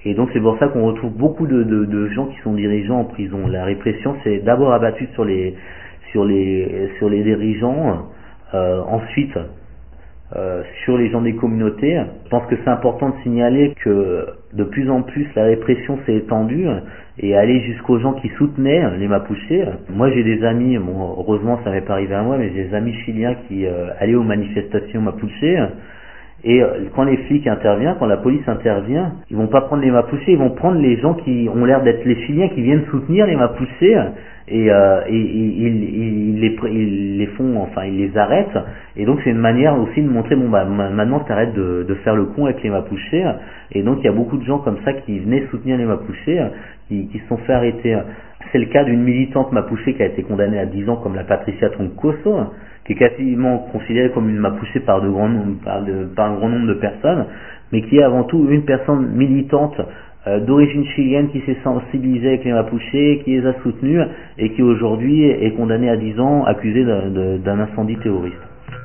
Et donc c'est pour ça qu'on retrouve beaucoup de gens qui sont dirigeants en prison. La répression s'est d'abord abattue sur les dirigeants, ensuite sur les gens des communautés. Je pense que c'est important de signaler que de plus en plus la répression s'est étendue et allée jusqu'aux gens qui soutenaient les Mapuches. Moi j'ai des amis, bon, heureusement ça m'est pas arrivé à moi, mais j'ai des amis chiliens qui allaient aux manifestations Mapuches. Et quand les flics interviennent, quand la police intervient, ils vont pas prendre les Mapuches, ils vont prendre les gens qui ont l'air d'être les Chiliens, qui viennent soutenir les Mapuches, et ils les font, enfin ils les arrêtent. Et donc c'est une manière aussi de montrer, bon bah maintenant t'arrêtes de faire le con avec les Mapuches. Et donc il y a beaucoup de gens comme ça qui venaient soutenir les Mapuches, qui se sont fait arrêter. C'est le cas d'une militante Mapuche qui a été condamnée à 10 ans, comme la Patricia Troncoso, qui est quasiment considérée comme une Mapuche par un grand nombre de personnes, mais qui est avant tout une personne militante d'origine chilienne qui s'est sensibilisée avec les Mapuches, qui les a soutenus et qui aujourd'hui est condamnée à 10 ans, accusée d'un incendie terroriste.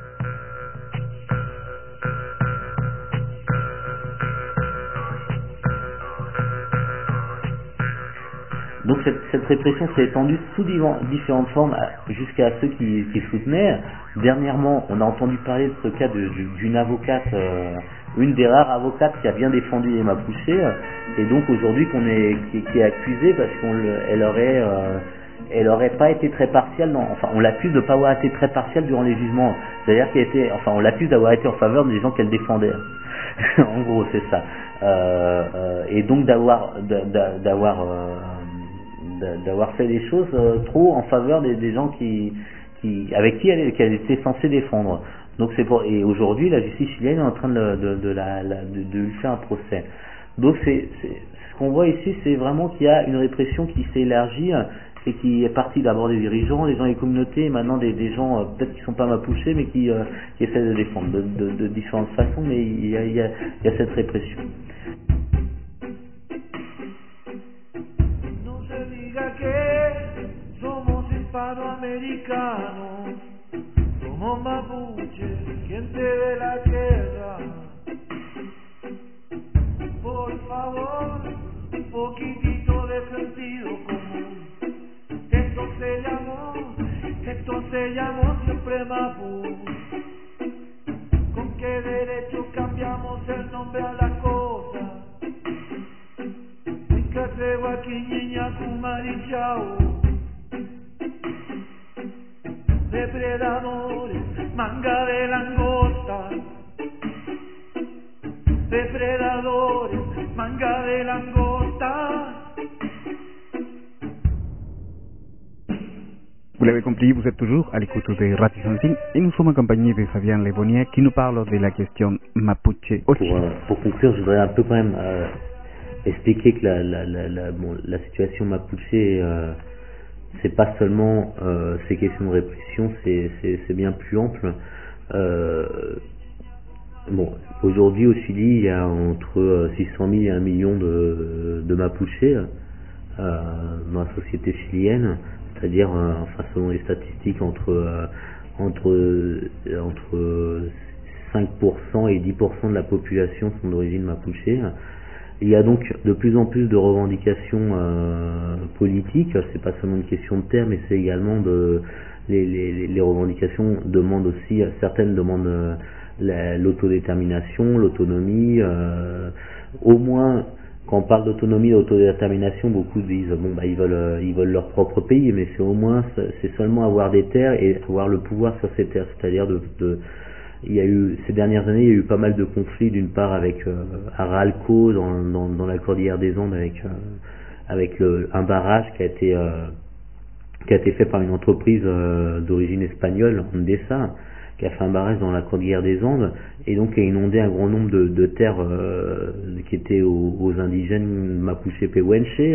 Donc cette répression s'est étendue sous différentes formes jusqu'à ceux qui soutenaient. Dernièrement, on a entendu parler de ce cas d'une avocate, une des rares avocates qui a bien défendu les Mapuches, et donc aujourd'hui qui est accusée parce elle aurait pas été très partiale, enfin on l'accuse de pas avoir été très partiale durant les jugements. C'est-à-dire on l'accuse d'avoir été en faveur des gens qu'elle défendait. En gros, c'est ça. Et donc d'avoir fait des choses trop en faveur des gens avec qui qu'elle était censée défendre. Donc et aujourd'hui la justice chilienne est en train de lui faire un procès. Donc ce qu'on voit ici, c'est vraiment qu'il y a une répression qui s'est élargie et qui est partie d'abord des dirigeants, des gens des communautés, et maintenant des gens peut-être qui sont pas Mapuches mais qui essaient de défendre de différentes façons, mais il y a cette répression. Hispanoamericanos, somos mapuches, gente de la tierra. Por favor, un poquitito de sentido común. Esto se llamó siempre Mapu. ¿Con qué derecho cambiamos el nombre a la cosa? Depredadores, manga de langosta. Depredadores, manga de langosta. Vous l'avez compris, vous êtes toujours à l'écoute de Radio Sensing et nous sommes accompagnés de Fabien Lebonier qui nous parle de la question Mapuche. Pour conclure, je voudrais un peu quand même expliquer que la situation Mapuche, c'est pas seulement ces questions de répression, c'est bien plus ample. Aujourd'hui au Chili, il y a entre 600 000 et 1 million de Mapuche dans la société chilienne, c'est-à-dire, selon les statistiques, entre 5% et 10% de la population sont d'origine Mapuche. Il y a donc de plus en plus de revendications politiques. C'est pas seulement une question de terre, mais c'est également les revendications demandent aussi, certaines demandent l'autodétermination, l'autonomie. Au moins, quand on parle d'autonomie, d'autodétermination, beaucoup disent ils veulent leur propre pays, mais c'est au moins c'est seulement avoir des terres et avoir le pouvoir sur ces terres, c'est-à-dire il y a eu ces dernières années, il y a eu pas mal de conflits, d'une part avec Aralco dans la cordillère des Andes avec un barrage qui a été fait par une entreprise d'origine espagnole, Endesa, qui a fait un barrage dans la cordillère des Andes et donc a inondé un grand nombre de terres qui étaient aux indigènes Mapuche Pehuenche,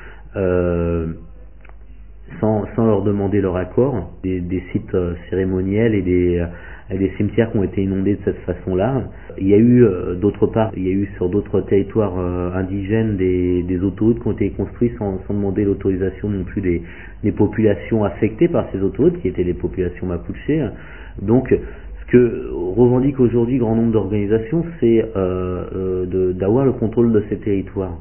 sans leur demander leur accord. Des sites cérémoniels et des cimetières qui ont été inondés de cette façon-là. Il y a eu d'autre part, il y a eu sur d'autres territoires indigènes des autoroutes qui ont été construites sans demander l'autorisation non plus des populations affectées par ces autoroutes, qui étaient les populations Mapuche. Donc ce que revendique aujourd'hui grand nombre d'organisations, c'est d'avoir le contrôle de ces territoires.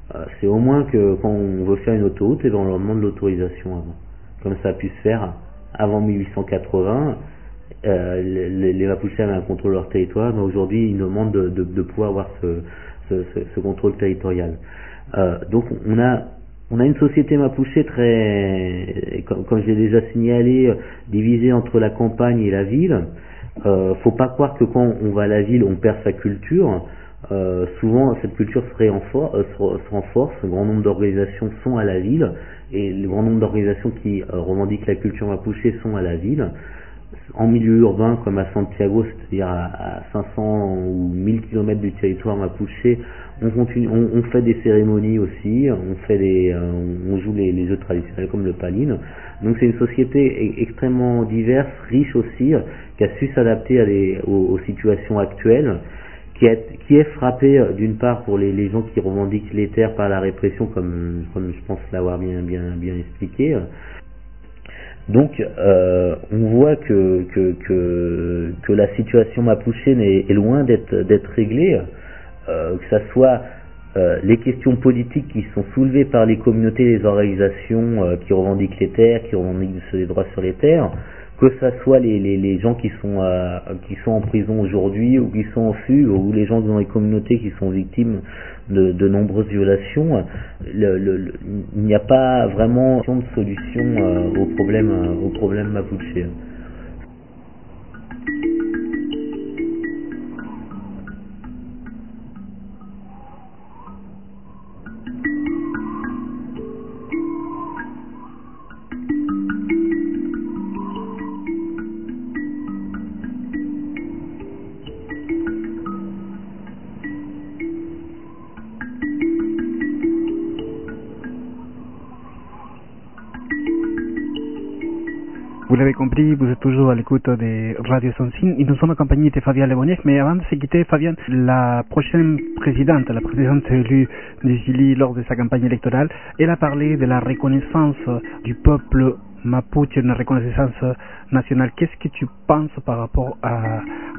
C'est au moins que quand on veut faire une autoroute, et ben on leur demande l'autorisation avant. Comme ça a pu se faire avant 1880, les Mapuches avaient un contrôle de leur territoire, mais aujourd'hui ils demandent de pouvoir avoir ce contrôle territorial. Donc on a une société mapuche très, comme j'ai déjà signalé, divisée entre la campagne et la ville. Faut pas croire que quand on va à la ville on perd sa culture. Souvent cette culture se renforce. Un grand nombre d'organisations sont à la ville, et le grand nombre d'organisations qui revendiquent la culture mapuche sont à la ville. En milieu urbain comme à Santiago, c'est-à-dire à 500 ou 1000 km du territoire mapuche, on fait des cérémonies aussi, on joue les jeux traditionnels comme le paline. Donc c'est une société extrêmement diverse, riche aussi, qui a su s'adapter aux situations actuelles, qui est frappée d'une part pour les gens qui revendiquent les terres par la répression, comme je pense l'avoir bien expliqué. Donc on voit que la situation mapuche est loin d'être réglée, que ça soit les questions politiques qui sont soulevées par les communautés et les organisations qui revendiquent les terres, qui revendiquent les droits sur les terres, que ça soit les gens qui sont en prison aujourd'hui, ou qui sont en fugue, ou les gens dans les communautés qui sont victimes de nombreuses violations. Il n'y a pas vraiment de solution au problème mapuche. Vous l'avez compris, vous êtes toujours à l'écoute de Radio Sonsin et nous sommes accompagnés de Fabienne Leboniek. Mais avant de se quitter, Fabienne, la prochaine présidente élue du Chili lors de sa campagne électorale, elle a parlé de la reconnaissance du peuple mapuche, une reconnaissance nationale. Qu'est-ce que tu penses par rapport à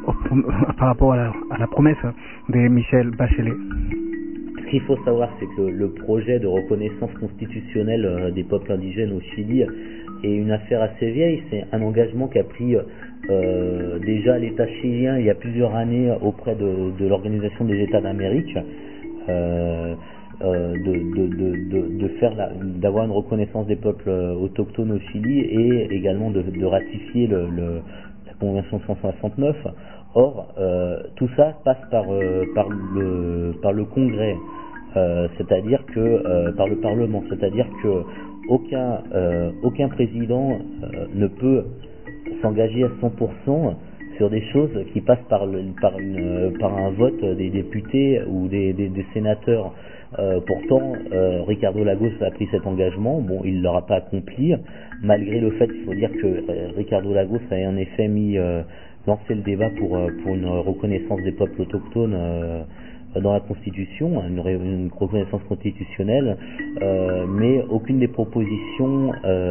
la promesse de Michelle Bachelet? Ce qu'il faut savoir, c'est que le projet de reconnaissance constitutionnelle des peuples indigènes au Chili est une affaire assez vieille. C'est un engagement qu'a pris déjà l'État chilien il y a plusieurs années auprès de l'Organisation des États d'Amérique, d'avoir une reconnaissance des peuples autochtones au Chili, et également de ratifier la Convention 169. Or, tout ça passe par le Congrès, c'est-à-dire que par le Parlement, c'est-à-dire que aucun président ne peut s'engager à 100% sur des choses qui passent par un vote des députés ou des sénateurs. Pourtant, Ricardo Lagos a pris cet engagement. Bon, il ne l'aura pas accompli, malgré le fait, il faut dire que Ricardo Lagos a en effet lancé le débat pour une reconnaissance des peuples autochtones dans la Constitution, une reconnaissance constitutionnelle, mais aucune des propositions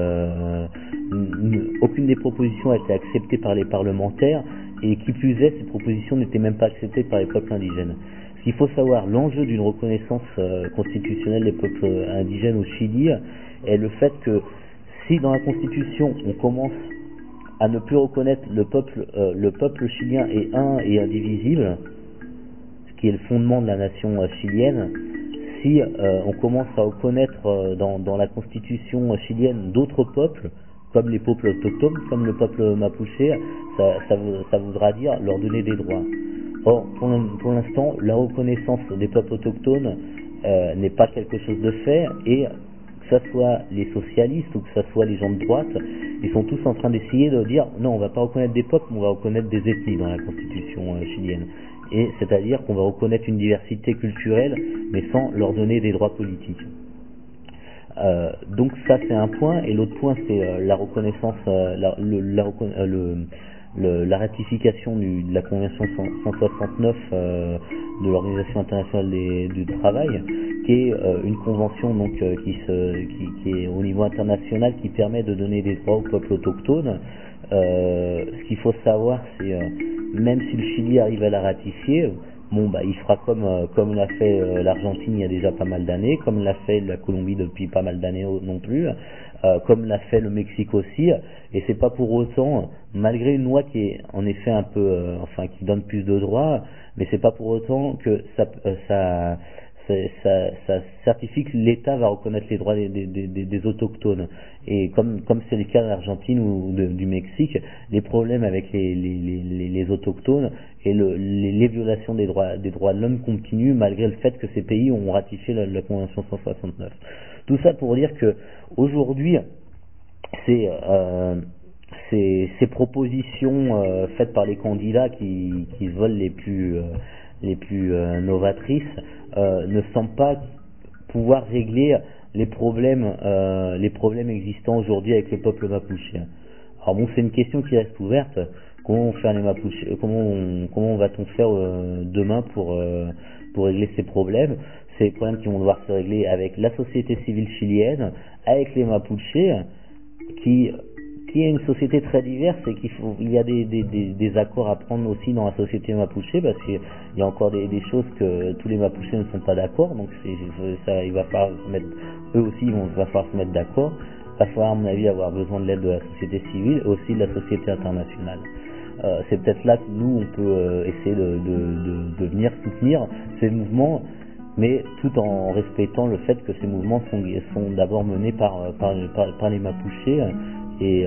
a été acceptée par les parlementaires, et qui plus est, ces propositions n'étaient même pas acceptées par les peuples indigènes. Ce qu'il faut savoir, l'enjeu d'une reconnaissance constitutionnelle des peuples indigènes au Chili est le fait que si dans la Constitution on commence à ne plus reconnaître le peuple chilien est un et indivisible, ce qui est le fondement de la nation chilienne, si on commence à reconnaître dans la Constitution chilienne d'autres peuples, comme les peuples autochtones, comme le peuple mapuche, ça voudra dire leur donner des droits. Or, pour l'instant, la reconnaissance des peuples autochtones n'est pas quelque chose de fait, et que ce soit les socialistes ou que ce soit les gens de droite, ils sont tous en train d'essayer de dire non, on va pas reconnaître des peuples, mais on va reconnaître des ethnies dans la Constitution chilienne. Et c'est-à-dire qu'on va reconnaître une diversité culturelle, mais sans leur donner des droits politiques. Donc ça, c'est un point. Et l'autre point, c'est la reconnaissance, la ratification de la Convention 169 de l'Organisation internationale du travail, qui est une convention donc qui est au niveau international, qui permet de donner des droits aux peuples autochtones. Ce qu'il faut savoir, c'est même si le Chili arrive à la ratifier, bon bah il fera comme l'a fait l'Argentine il y a déjà pas mal d'années, comme l'a fait la Colombie depuis pas mal d'années non plus, comme l'a fait le Mexique aussi, et c'est pas pour autant, malgré une loi qui est en effet un peu qui donne plus de droits, mais c'est pas pour autant que ça certifie que l'État va reconnaître les droits des autochtones. Et comme c'est le cas d'Argentine ou du Mexique, les problèmes avec les autochtones et les violations des droits de l'homme continuent malgré le fait que ces pays ont ratifié la Convention 169. Tout ça pour dire que aujourd'hui, ces propositions faites par les candidats qui se veulent les plus novatrices ne semblent pas pouvoir régler les problèmes existants aujourd'hui avec le peuple mapuche. Alors bon, c'est une question qui reste ouverte. Comment vont faire les Mapuches, comment va-t-on faire demain pour régler ces problèmes? C'est des problèmes qui vont devoir se régler avec la société civile chilienne, avec les Mapuches, qui est une société très diverse et il y a des accords à prendre aussi dans la société mapuche, parce qu'il y a encore des choses que tous les Mapuches ne sont pas d'accord, donc il va falloir eux aussi va falloir se mettre d'accord. Il va falloir à mon avis avoir besoin de l'aide de la société civile et aussi de la société internationale. C'est peut-être là que nous on peut essayer de venir soutenir ces mouvements, mais tout en respectant le fait que ces mouvements sont d'abord menés par les Mapuches. Et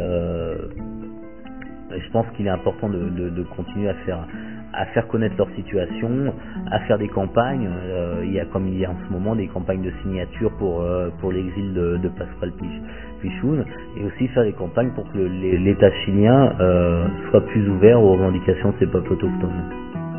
je pense qu'il est important de continuer à faire connaître leur situation, à faire des campagnes. Il y a en ce moment des campagnes de signature pour l'exil de Pascual Pichún, et aussi faire des campagnes pour que l'État chilien soit plus ouvert aux revendications de ces peuples autochtones.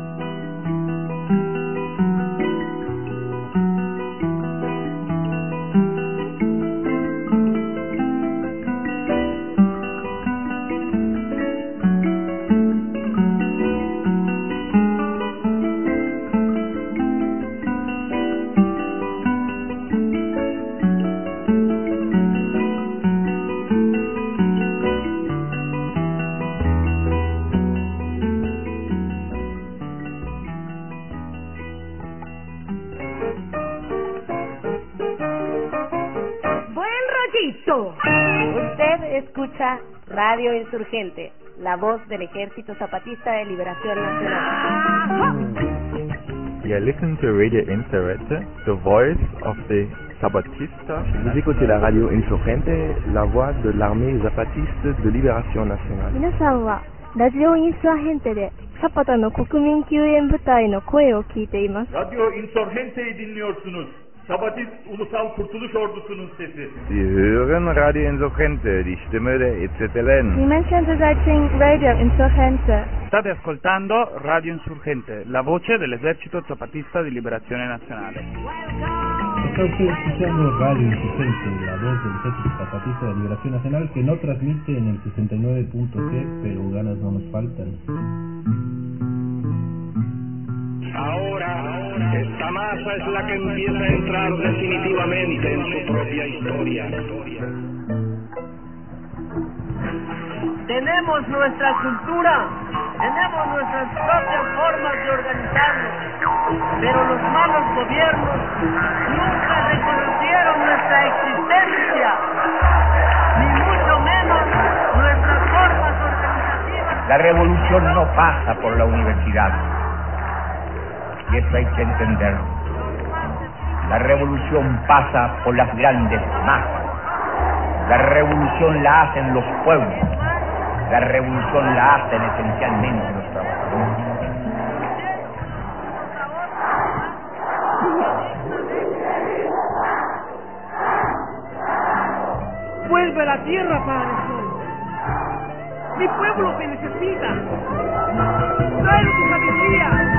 Usted escucha Radio Insurgente, la voz del Ejército Zapatista de Liberación Nacional. You listen to Radio Insurgente, the voice of the Zapatista. Vous écoutez la radio Insurgente, la voix de l'armée zapatiste de libération nationale. 皆さんはラジオインサーヘンテでサパタの国民救援部隊の声を聞いています。 Radio Insurgente'yi dinliyorsunuz. Sabatist Ulusal Kurtuluş Ordusu'nun sesi. Sie hören Radio Insurgente, die Stimme der EZLN. Sie Menschen besetzen Radio Insurgente. State ascoltando Radio Insurgente, la voce dell'Esercito Zapatista di Liberazione Nazionale. Está usted escuchando Radio Insurgente, la voz del Ejército Zapatista de Liberación Nacional, que no transmite en el 69.c, pero ganas no nos faltan. Ahora, esta masa es la que empieza a entrar definitivamente en su propia historia. Tenemos nuestra cultura, tenemos nuestras propias formas de organizarnos, pero los malos gobiernos nunca reconocieron nuestra existencia, ni mucho menos nuestras formas organizativas. La revolución no pasa por la universidad. Y eso hay que entenderlo. La revolución pasa por las grandes masas. La revolución la hacen los pueblos. La revolución la hacen esencialmente los trabajadores. Vuelve a la tierra, Padre Sol. Mi pueblo te necesita. Trae tu sabiduría.